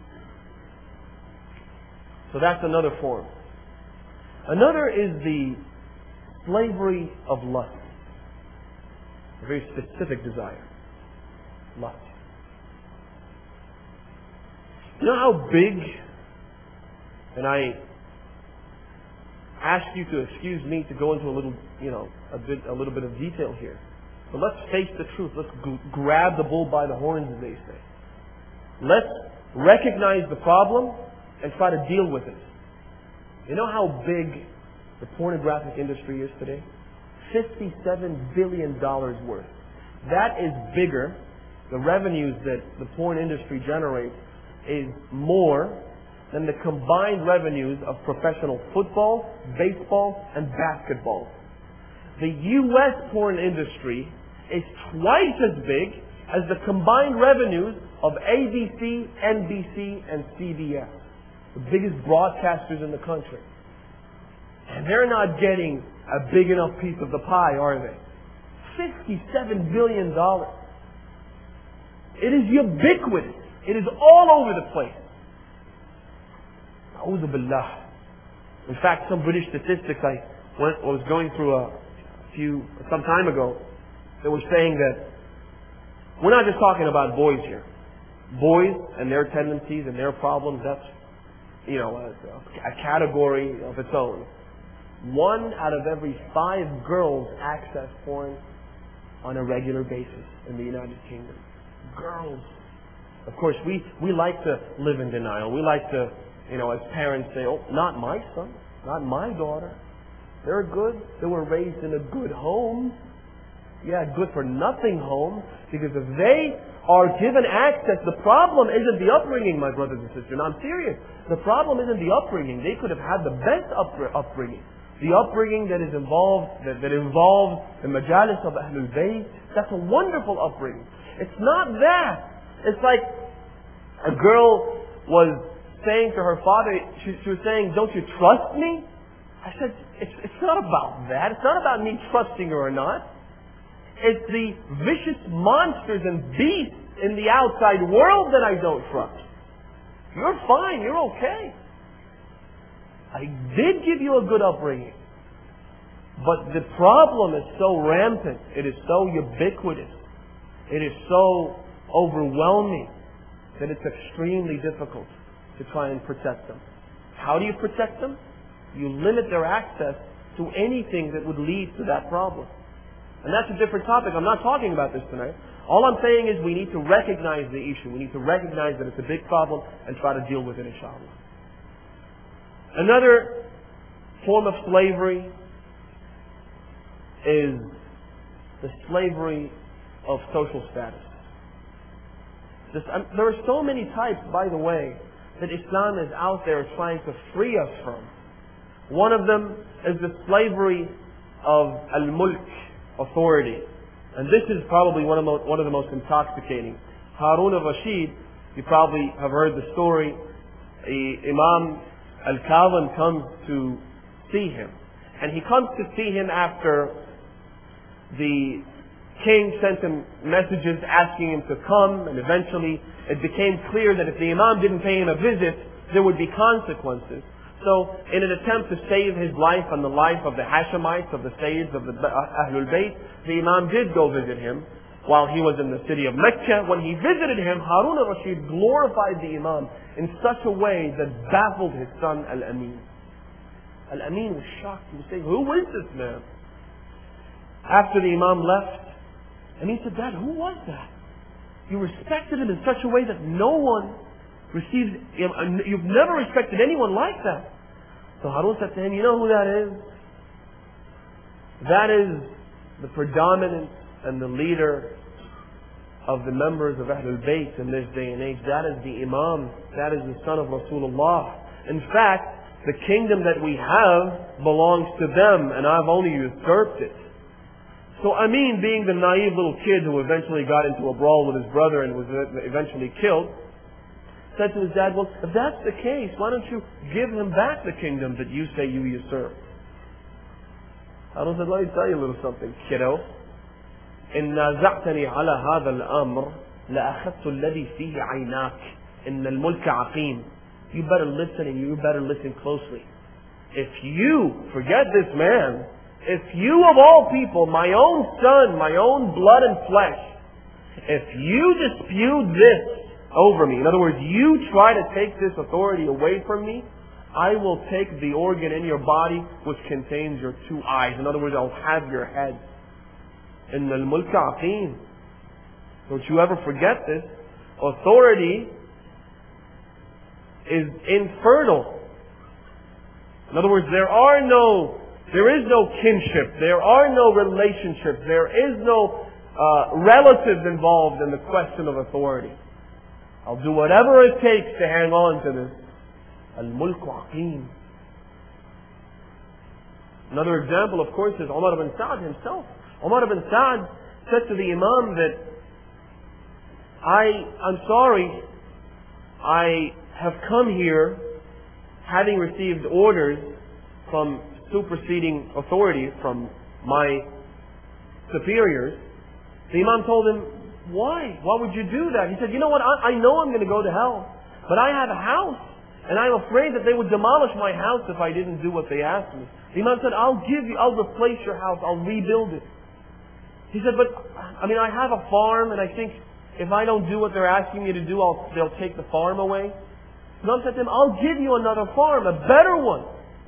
So that's another form. Another is the slavery of lust. A very specific desire. Lust. You know how big, and I ask you to excuse me to go into a little bit of detail here. But let's face the truth. Let's grab the bull by the horns, as they say. Let's recognize the problem and try to deal with it. You know how big the pornographic industry is today? $57 billion worth. That is bigger. The revenues that the porn industry generates is more than the combined revenues of professional football, baseball, and basketball. The U.S. porn industry is twice as big as the combined revenues of ABC, NBC, and CBS, the biggest broadcasters in the country. And they're not getting a big enough piece of the pie, are they? $57 billion. It is ubiquitous. It is all over the place. A'udhu billah. In fact, some British statistics I was going through some time ago, they were saying that we're not just talking about boys here. Boys and their tendencies and their problems, that's, a category of its own. 1 out of every 5 girls access porn on a regular basis in the United Kingdom. Girls. Of course, we like to live in denial. We like to, as parents say, oh, not my son, not my daughter. They're good. They were raised in a good home. Yeah, good for nothing home. Because if they are given access, the problem isn't the upbringing, my brothers and sisters. And I'm serious. The problem isn't the upbringing. They could have had the best upbringing. The upbringing that involves the majalis of Ahlul Bayt. That's a wonderful upbringing. It's not that. It's like a girl was saying to her father, she was saying, don't you trust me? I said, it's not about that. It's not about me trusting her or not. It's the vicious monsters and beasts in the outside world that I don't trust. You're fine. You're okay. I did give you a good upbringing. But the problem is so rampant. It is so ubiquitous. It is so overwhelming that it's extremely difficult to try and protect them. How do you protect them? You limit their access to anything that would lead to that problem. And that's a different topic. I'm not talking about this tonight. All I'm saying is we need to recognize the issue. We need to recognize that it's a big problem and try to deal with it, inshallah. Another form of slavery is the slavery of social status. There are so many types, by the way, that Islam is out there trying to free us from. One of them is the slavery of al-mulk, authority. And this is probably one of the most intoxicating. Harun al-Rashid, you probably have heard the story. Imam al-Kazim comes to see him. And he comes to see him after the king sent him messages asking him to come, and eventually it became clear that if the Imam didn't pay him a visit, there would be consequences. So, in an attempt to save his life and the life of the Hashemites, of the Sayyids, of the Ahlul Bayt, the Imam did go visit him while he was in the city of Mecca. When he visited him, Harun al-Rashid glorified the Imam in such a way that baffled his son Al-Amin. Al-Amin was shocked. He was saying, "Who is this man?" After the Imam left, and he said, "Dad, who was that? You respected him in such a way that no one received, you've never respected anyone like that." So Harun said to him, "You know who that is? That is the predominant and the leader of the members of Ahlul Bayt in this day and age. That is the Imam. That is the son of Rasulullah. In fact, the kingdom that we have belongs to them, and I've only usurped it." So Amin, being the naive little kid who eventually got into a brawl with his brother and was eventually killed, said to his dad, "Well, if that's the case, why don't you give him back the kingdom that you say you usurped?" Harun said, "Let me tell you a little something, kiddo. إن نازعتني على هذا الأمر لأخذت الذي فيه عيناك إن الملك عقيم." You better listen, and you better listen closely. If you, forget this man, if you of all people, my own son, my own blood and flesh, if you dispute this over me, in other words, you try to take this authority away from me, I will take the organ in your body which contains your two eyes. In other words, I'll have your head. إن الملك عقيم. Don't you ever forget this. Authority is infertile. In other words, there is no kinship, there are no relationships, there is no relatives involved in the question of authority. I'll do whatever it takes to hang on to this. Al-Mulk Aqim. Another example, of course, is Umar ibn Sa'd himself. Umar ibn Sa'd said to the Imam that, I'm sorry, I have come here having received orders from superseding authority from my superiors. The Imam told him, "Why? Why would you do that?" He said, "You know what? I know I'm going to go to hell, but I have a house, and I'm afraid that they would demolish my house if I didn't do what they asked me." The Imam said, I'll replace your house, I'll rebuild it." He said, "But, I have a farm, and I think if I don't do what they're asking me to do, they'll take the farm away." The Imam said to him, "I'll give you another farm, a better one."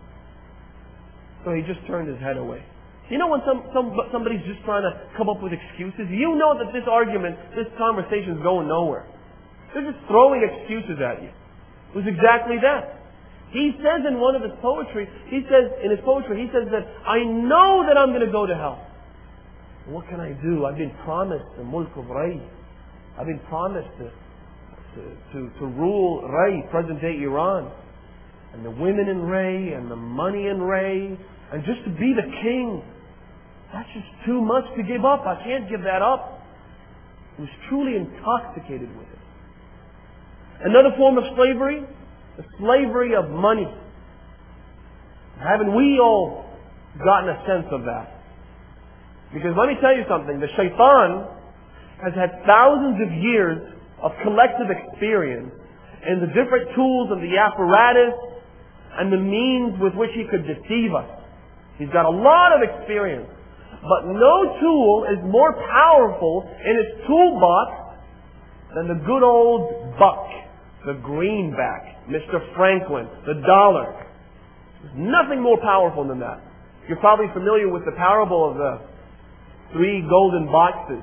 So he just turned his head away. You know when somebody's just trying to come up with excuses? You know that this argument, this conversation is going nowhere. They're just throwing excuses at you. It was exactly that. He says in his poetry that, "I know that I'm going to go to hell. What can I do? I've been promised the mulk of Ray. I've been promised to rule Ray, present day Iran, and the women in Ray, and the money in Ray, and just to be the king. That's just too much to give up. I can't give that up." He was truly intoxicated with it. Another form of slavery, the slavery of money. Haven't we all gotten a sense of that? Because let me tell you something, the shaitan has had thousands of years of collective experience in the different tools and the apparatus and the means with which he could deceive us. He's got a lot of experience. But no tool is more powerful in its toolbox than the good old buck, the greenback, Mr. Franklin, the dollar. There's nothing more powerful than that. You're probably familiar with the parable of the 3 golden boxes.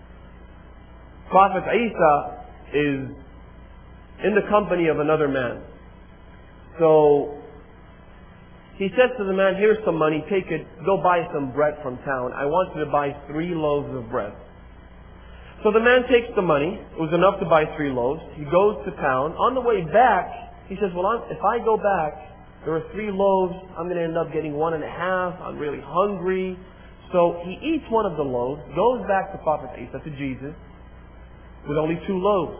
Prophet Isa is in the company of another man. So he says to the man, here's some money, take it, go buy some bread from town. I want you to buy 3 loaves of bread. So the man takes the money. It was enough to buy 3 loaves. He goes to town. On the way back, he says, well, if I go back, there are 3 loaves. I'm going to end up getting 1.5. I'm really hungry. So he eats one of the loaves, goes back to Prophet Isa, to Jesus, with only 2 loaves.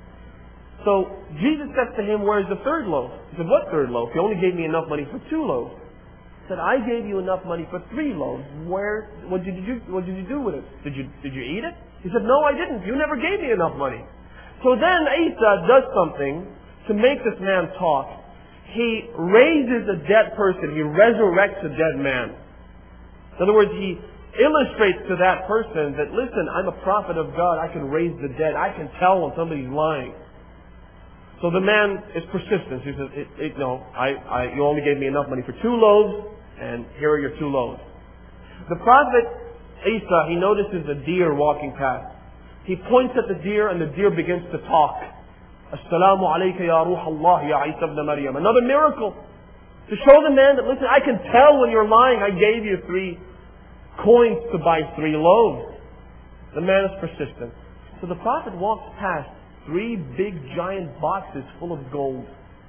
So Jesus says to him, where's the 3rd loaf? He said, what 3rd loaf? You only gave me enough money for 2 loaves. He said, I gave you enough money for 3 loaves. What did you do with it? Did you eat it? He said, no, I didn't. You never gave me enough money. So then Isa does something to make this man talk. He raises a dead person. He resurrects a dead man. In other words, he illustrates to that person that, listen, I'm a prophet of God. I can raise the dead. I can tell when somebody's lying. So the man is persistent. He says, no, you only gave me enough money for 2 loaves, and here are your 2 loaves. The prophet Isa, he notices a deer walking past. He points at the deer, and the deer begins to talk. Assalamu alayka ya ruh Allah ya Isa ibn Maryam. Another miracle. To show the man that, listen, I can tell when you're lying. I gave you 3 coins to buy 3 loaves. The man is persistent. So the prophet walks past 3 big giant boxes full of gold.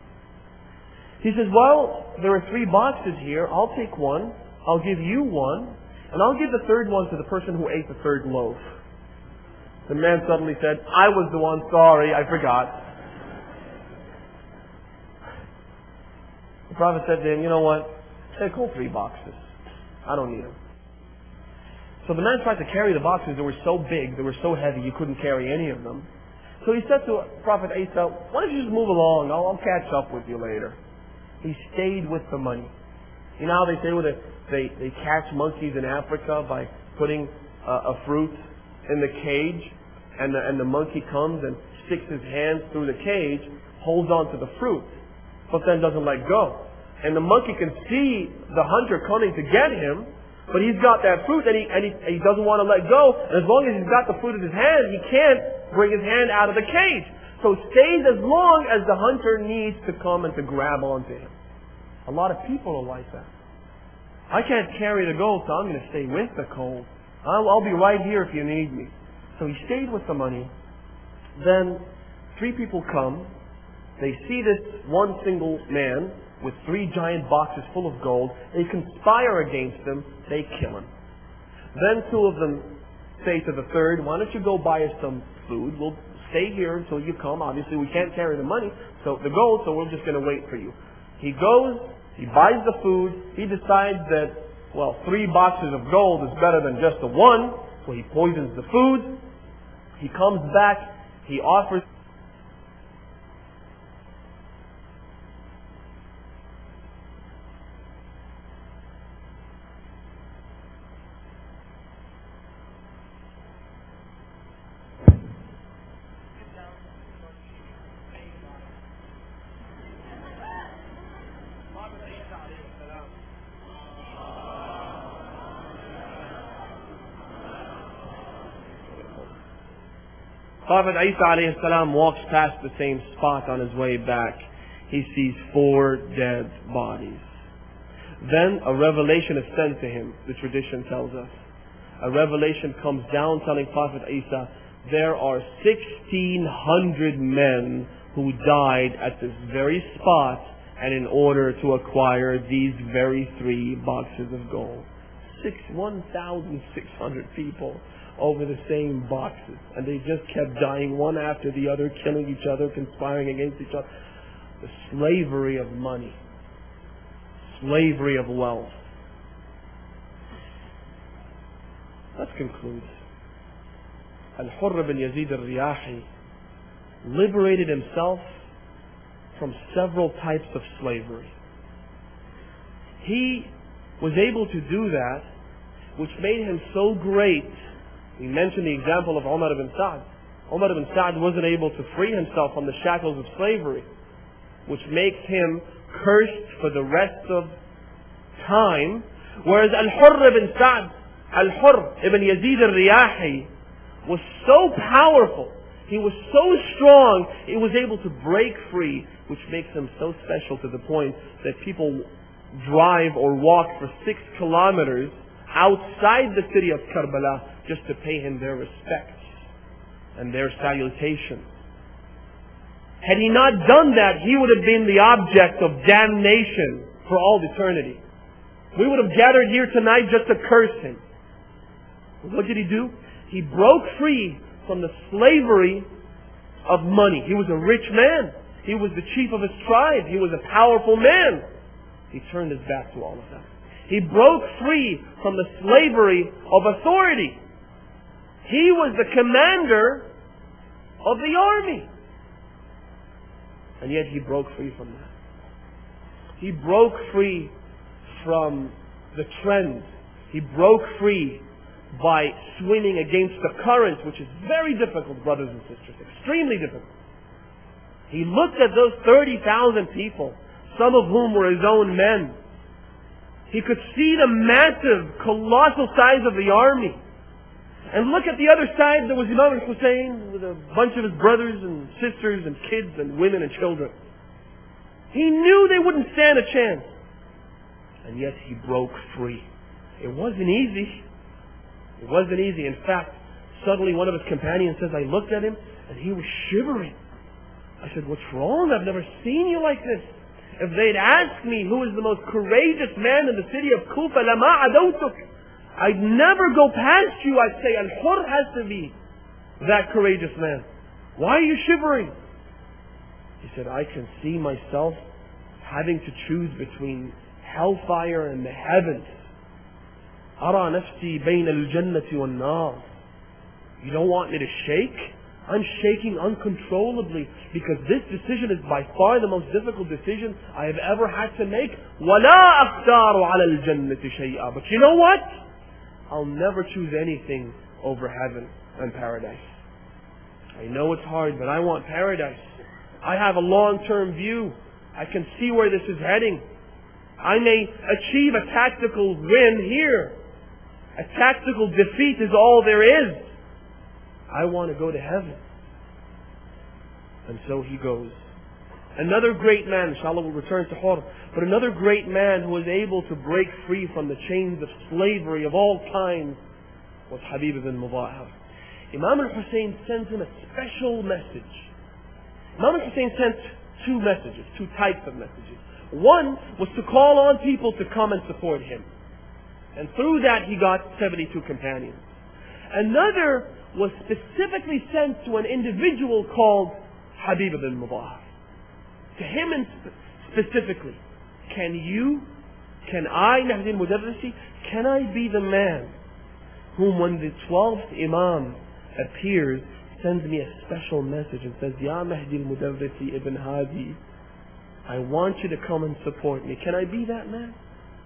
He says, well, there are 3 boxes here. I'll take 1. I'll give you 1. And I'll give the 3rd one to the person who ate the 3rd loaf. The man suddenly said, I was the one, sorry, I forgot. The prophet said to him, you know what? Take all 3 boxes. I don't need them. So the man tried to carry the boxes. They were so big, they were so heavy, you couldn't carry any of them. So he said to Prophet Isa, why don't you just move along? I'll catch up with you later. He stayed with the money. You know how they say they catch monkeys in Africa by putting a fruit in the cage, and the monkey comes and sticks his hands through the cage, holds on to the fruit, but then doesn't let go. And the monkey can see the hunter coming to get him, but he's got that fruit and he doesn't want to let go. And as long as he's got the fruit in his hand, he can't bring his hand out of the cage. So it stays as long as the hunter needs to come and to grab onto him. A lot of people are like that. I can't carry the gold, so I'm going to stay with the gold. I'll be right here if you need me. So he stayed with the money. Then 3 people come. They see this one single man with 3 giant boxes full of gold. They conspire against him. They kill him. Then 2 of them say to the 3rd, why don't you go buy us some food? We'll stay here until you come. Obviously, we can't carry the money, so the gold, so we're just going to wait for you. He goes, he buys the food. He decides that, 3 boxes of gold is better than just the 1, so he poisons the food. He comes back. He offers Prophet Isa alayhi salam walks past the same spot on his way back. He sees 4 dead bodies. Then a revelation is sent to him, the tradition tells us. A revelation comes down telling Prophet Isa, there are 1,600 men who died at this very spot and in order to acquire these very 3 boxes of gold. 1,600 people over the same boxes, and they just kept dying one after the other, killing each other, conspiring against each other. The slavery of money, slavery of wealth. Let's conclude. Al-Hurr ibn Yazid al-Riyahi liberated himself from several types of slavery. He was able to do that, which made him so great. We mentioned the example of Umar ibn Sa'd. Umar ibn Sa'd wasn't able to free himself from the shackles of slavery, which makes him cursed for the rest of time. Whereas Al-Hurr ibn Sa'd, Al-Hurr ibn Yazid al-Riyahi, was so powerful, he was so strong, he was able to break free, which makes him so special to the point that people drive or walk for 6 kilometers outside the city of Karbala just to pay him their respects and their salutations. Had he not done that, he would have been the object of damnation for all eternity. We would have gathered here tonight just to curse him. What did he do? He broke free from the slavery of money. He was a rich man. He was the chief of his tribe. He was a powerful man. He turned his back to all of that. He broke free from the slavery of authority. He was the commander of the army. And yet he broke free from that. He broke free from the trend. He broke free by swimming against the current, which is very difficult, brothers and sisters, extremely difficult. He looked at those 30,000 people, some of whom were his own men. He could see the massive, colossal size of the army. And look at the other side, there was Imam al-Hussein with a bunch of his brothers and sisters and kids and women and children. He knew they wouldn't stand a chance. And yet he broke free. It wasn't easy. It wasn't easy. In fact, suddenly one of his companions says, I looked at him and he was shivering. I said, what's wrong? I've never seen you like this. If they'd asked me who is the most courageous man in the city of Kufa, lama adawtuk, I'd never go past you. I'd say, Al-Hurr has to be that courageous man. Why are you shivering? He said, I can see myself having to choose between hellfire and the heavens. أرى نفسي بين الجنة والنار. You don't want me to shake? I'm shaking uncontrollably because this decision is by far the most difficult decision I have ever had to make. ولا أختار على الجنة شيئا. But you know what? I'll never choose anything over heaven and paradise. I know it's hard, but I want paradise. I have a long-term view. I can see where this is heading. I may achieve a tactical win here. A tactical defeat is all there is. I want to go to heaven. And so he goes. Another great man, inshallah we'll return to Hurr, but another great man who was able to break free from the chains of slavery of all kinds was Habib ibn Mudahar. Imam al-Hussein sends him a special message. Imam al-Hussein sent 2 messages, 2 types of messages. One was to call on people to come and support him. And through that he got 72 companions. Another was specifically sent to an individual called Habib ibn Mudahar. To him specifically, can I, Mahdi al-Mudarrisi, can I be the man whom when the 12th Imam appears, sends me a special message and says, Ya Mahdi al-Mudarrisi ibn Hadi, I want you to come and support me. Can I be that man?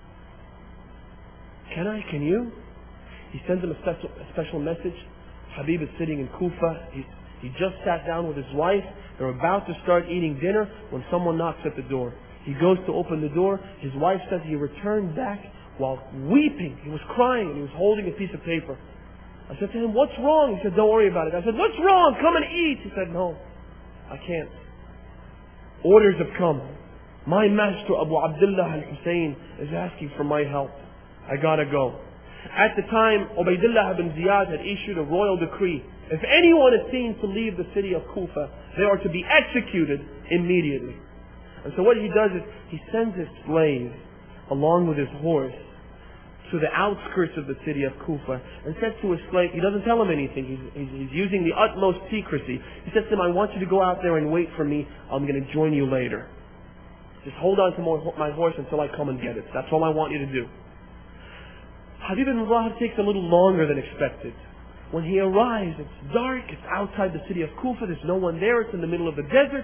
Can you? He sends him a special message. Habib is sitting in Kufa. He just sat down with his wife. They're about to start eating dinner when someone knocks at the door. He goes to open the door. His wife says he returned back while weeping. He was crying and he was holding a piece of paper. I said to him, what's wrong? He said, don't worry about it. I said, what's wrong? Come and eat. He said, no, I can't. Orders have come. My master Abu Abdullah al-Hussein is asking for my help. I gotta go. At the time, Ubaydullah ibn Ziyad had issued a royal decree. If anyone is seen to leave the city of Kufa, they are to be executed immediately. And so what he does is, he sends his slave, along with his horse, to the outskirts of the city of Kufa, and says to his slave, he doesn't tell him anything, he's using the utmost secrecy. He says to him, I want you to go out there and wait for me, I'm going to join you later. Just hold on to my horse until I come and get it. That's all I want you to do. Habib ibn Mudahar takes a little longer than expected. When he arrives, it's dark, it's outside the city of Kufa, there's no one there, it's in the middle of the desert.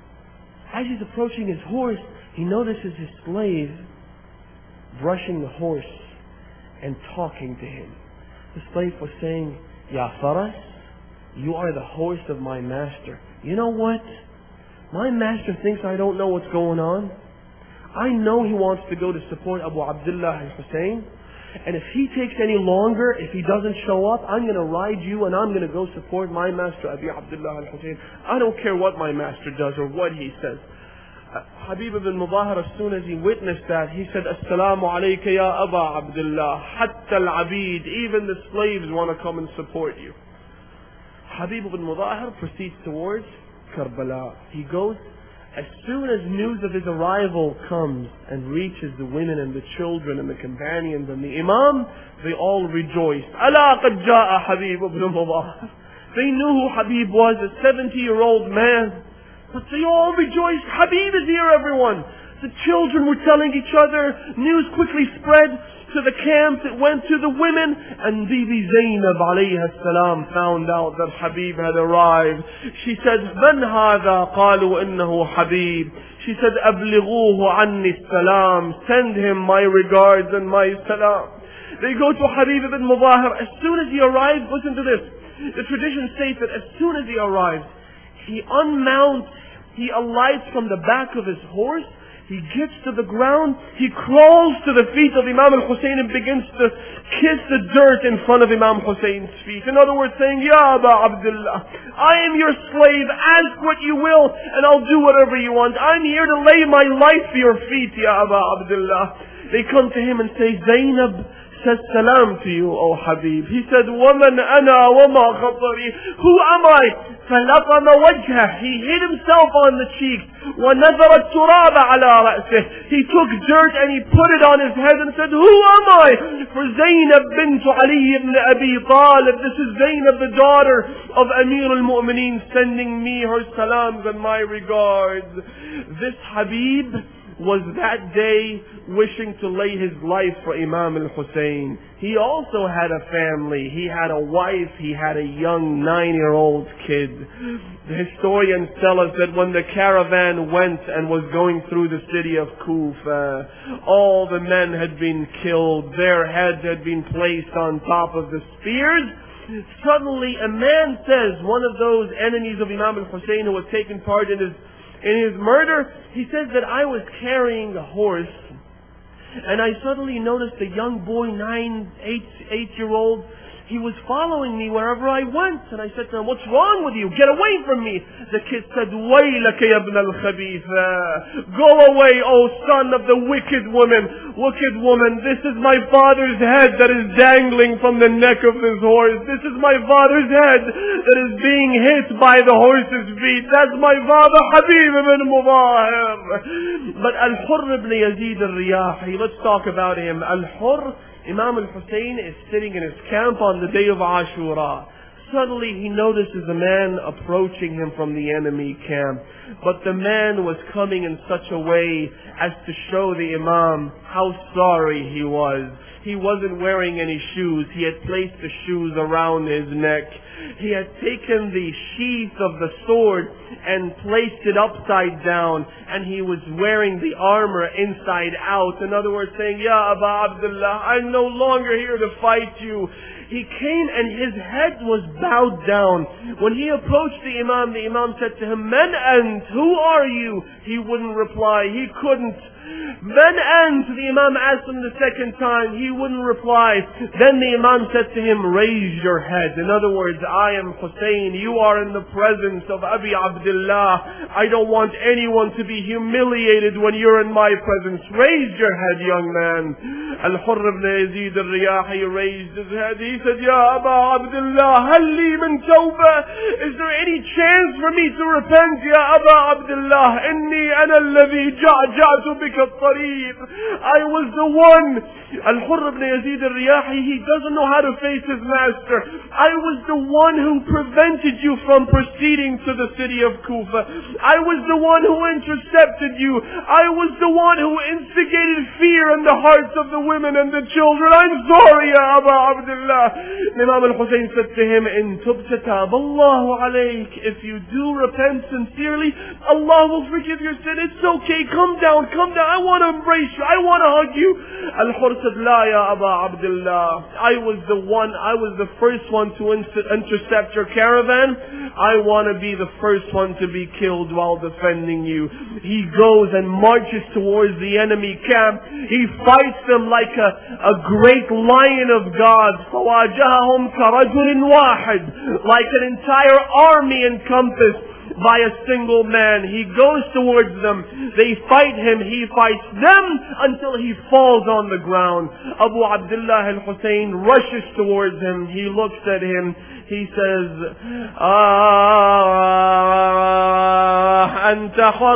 As he's approaching his horse, he notices his slave brushing the horse and talking to him. The slave was saying, Ya Faras, you are the horse of my master. You know what? My master thinks I don't know what's going on. I know he wants to go to support Abu Abdullah al-Hussein. And if he takes any longer, if he doesn't show up, I'm going to ride you and I'm going to go support my master, Abu Abdullah al-Hussein. I don't care what my master does or what he says. Habib ibn Mudahar, as soon as he witnessed that, he said, Assalamu alayka ya Aba Abdullah, hatta al-abid, even the slaves want to come and support you. Habib ibn Mudahar proceeds towards Karbala. He goes, as soon as news of his arrival comes and reaches the women and the children and the companions and the Imam, they all rejoice. Ala qad jaa Habib ibn Mudahar. They knew who Habib was, a 70-year-old man. But they all rejoiced. Habib is here, everyone. The children were telling each other. News quickly spread to the camps. It went to the women. And Bibi Zainab alayha salam found out that Habib had arrived. She said, Man hadha? Qalu innahu Habib. She said, Ablighuhu anni salam. Send him my regards and my salam. They go to Habib ibn Mudahar. As soon as he arrives, listen to this. The tradition states that as soon as he arrives, he unmounts, he alights from the back of his horse, he gets to the ground, he crawls to the feet of Imam al-Hussein and begins to kiss the dirt in front of Imam Hussein's feet. In other words, saying, Ya Aba Abdullah, I am your slave, ask what you will, and I'll do whatever you want. I'm here to lay my life for your feet, Ya Aba Abdullah. They come to him and say, Zainab says salam to you, O Habib. He said, وَمَنْ أَنَا وَمَا خَطَرِي. Who am I? فَلَطَمَ وَجْهَهِ. He hit himself on the cheeks. وَنَذَرَ التُّرَابَ عَلَى رَأْسِهِ. He took dirt and he put it on his head and said, Who am I? For Zainab bint Ali ibn Abi Talib. This is Zainab, the daughter of Amir al-Mu'mineen, sending me her salams and my regards. This Habib was that day wishing to lay his life for Imam al-Hussein. He also had a family. He had a wife. He had a young 9-year-old kid. The historians tell us that when the caravan went and was going through the city of Kufa, all the men had been killed. Their heads had been placed on top of the spears. Suddenly a man says, one of those enemies of Imam al-Hussein who had taken part in his murder, he says that I was carrying a horse and I suddenly noticed a young boy, 8-year-old. He was following me wherever I went. And I said to him, what's wrong with you? Get away from me. The kid said, وَيْلَكَ يَا ابْنَ الْخَبِيثَ. Go away, O son of the wicked woman. Wicked woman, this is my father's head that is dangling from the neck of this horse. This is my father's head that is being hit by the horse's feet. That's my father, Habib ibn Mudahar. But Al-Hurr ibn Yazid al-Riyahi, let's talk about him. Al-Hurr, Imam al-Hussein is sitting in his camp on the day of Ashura. Suddenly he notices a man approaching him from the enemy camp. But the man was coming in such a way as to show the Imam how sorry he was. He wasn't wearing any shoes. He had placed the shoes around his neck. He had taken the sheath of the sword and placed it upside down, and he was wearing the armor inside out. In other words, saying, Ya Aba Abdullah, I'm no longer here to fight you. He came and his head was bowed down. When he approached the Imam said to him, Man ant, who are you? He wouldn't reply. He couldn't. Man ant, the Imam asked him the second time. He wouldn't reply. Then the Imam said to him, raise your head. In other words, I am Hussein. You are in the presence of Abi Abdullah. I don't want anyone to be humiliated when you're in my presence. Raise your head, young man. Al-Hurr ibn Yazid al-Riyahi raised his head. He said, Ya Aba Abdullah, hal li min tawbah? Is there any chance for me to repent, Ya Aba Abdullah? Inni ana alladhi ja'ja'tu bika الطريق. I was the one. Al-Hurr ibn Yazid al-Riyahi, he doesn't know how to face his master. I was the one who prevented you from proceeding to the city of Kufa. I was the one who intercepted you. I was the one who instigated fear in the hearts of the women and the children. I'm sorry, Ya Aba Abdullah. Imam al-Hussein said to him, In tubta tab Allahu alayk. If you do repent sincerely, Allah will forgive your sin. It's okay. Come down, come down. I want to embrace you. I want to hug you. Al-Hurr said, La Ya Aba Abdullah. I was the first one to intercept your caravan. I want to be the first one to be killed while defending you. He goes and marches towards the enemy camp. He fights them like a great lion of God. فَوَاجَهَهُمْ كَرَجُلٍ وَاحِدٍ. Like an entire army encompassed by a single man. He goes towards them. They fight him. He fights them until he falls on the ground. Abu Abdullah al-Hussein rushes towards him. He looks at him. He says, أنت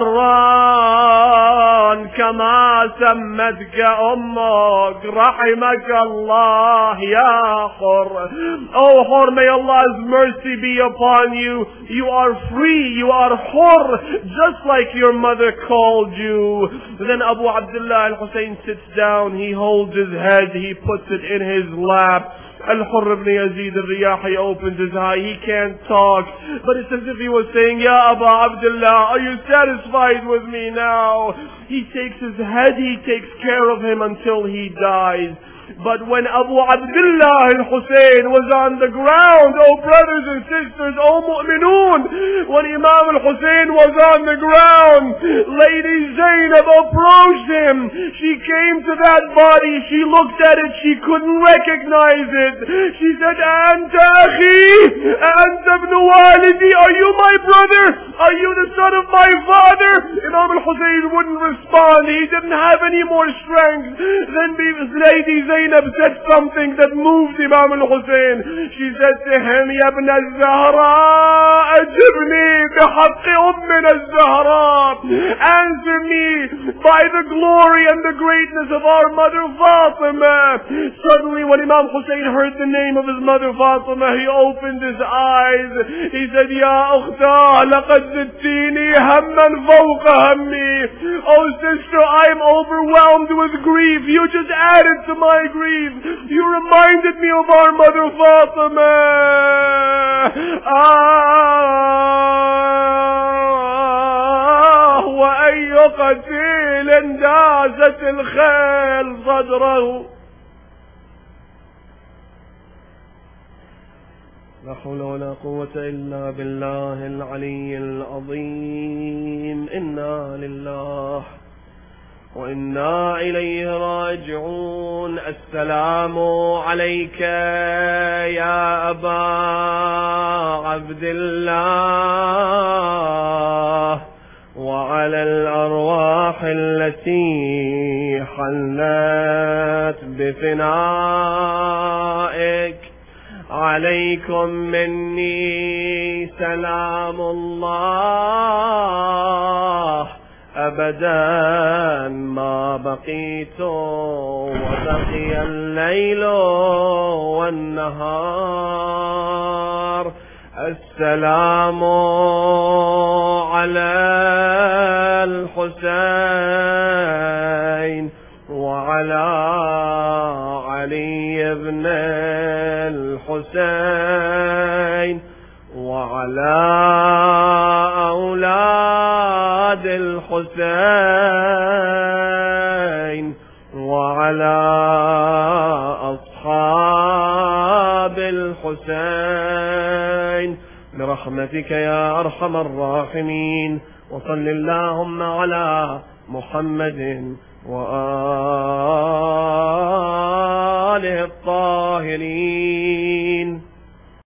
حران كما سمتك أمك رحمك الله يا حر. Oh Hur, may Allah's mercy be upon you. You are free. You are Hur, just like your mother called you. Then Abu Abdullah al-Hussein sits down. He holds his head. He puts it in his lap. Al-Hurr ibn Yazid al-Riyahi opens his eye. He can't talk, but it's as if he was saying, Ya Aba Abdullah, are you satisfied with me now? He takes his head, he takes care of him until he dies. But when Abu Abdullah al-Hussein was on the ground, oh brothers and sisters, oh mu'minun, when Imam al-Hussein was on the ground, Lady Zainab approached him. She came to that body, she looked at it, she couldn't recognize it. She said, Anta akhi, Anta ibn walidi, are you my brother? Are you the son of my father? Imam al-Hussein wouldn't respond. He didn't have any more strength. Then Lady Zainab said something that moved Imam al-Hussein. She said to him, Ya ibn al-Zahra, ajibni bihaqi ummin al-Zahra. Answer me by the glory and the greatness of our mother Fatima. Suddenly when Imam Hussein heard the name of his mother Fatima, he opened his eyes. He said, Ya ukhta, laqad zittini hamman fawqa hammi. Oh sister, I'm overwhelmed with grief. You just added to my grief. You reminded me of our mother Fatima. وأي قتيل دازت الخيل صدره. لا حول ولا قوة إلا بالله العلي العظيم. إنا لله وإنا إليه راجعون. السلام عليك يا أبا عبد الله وعلى الأرواح التي حلت بفنائك. عليكم مني سلام الله أبدا ما بقيت وبقي الليل والنهار. السلام على الحسين وعلى علي بن الحسين وعلى أولاد الحسين وعلى أصحاب الحسين برحمتك يا أرحم الراحمين. وصل اللهم على محمد وآله الطاهرين.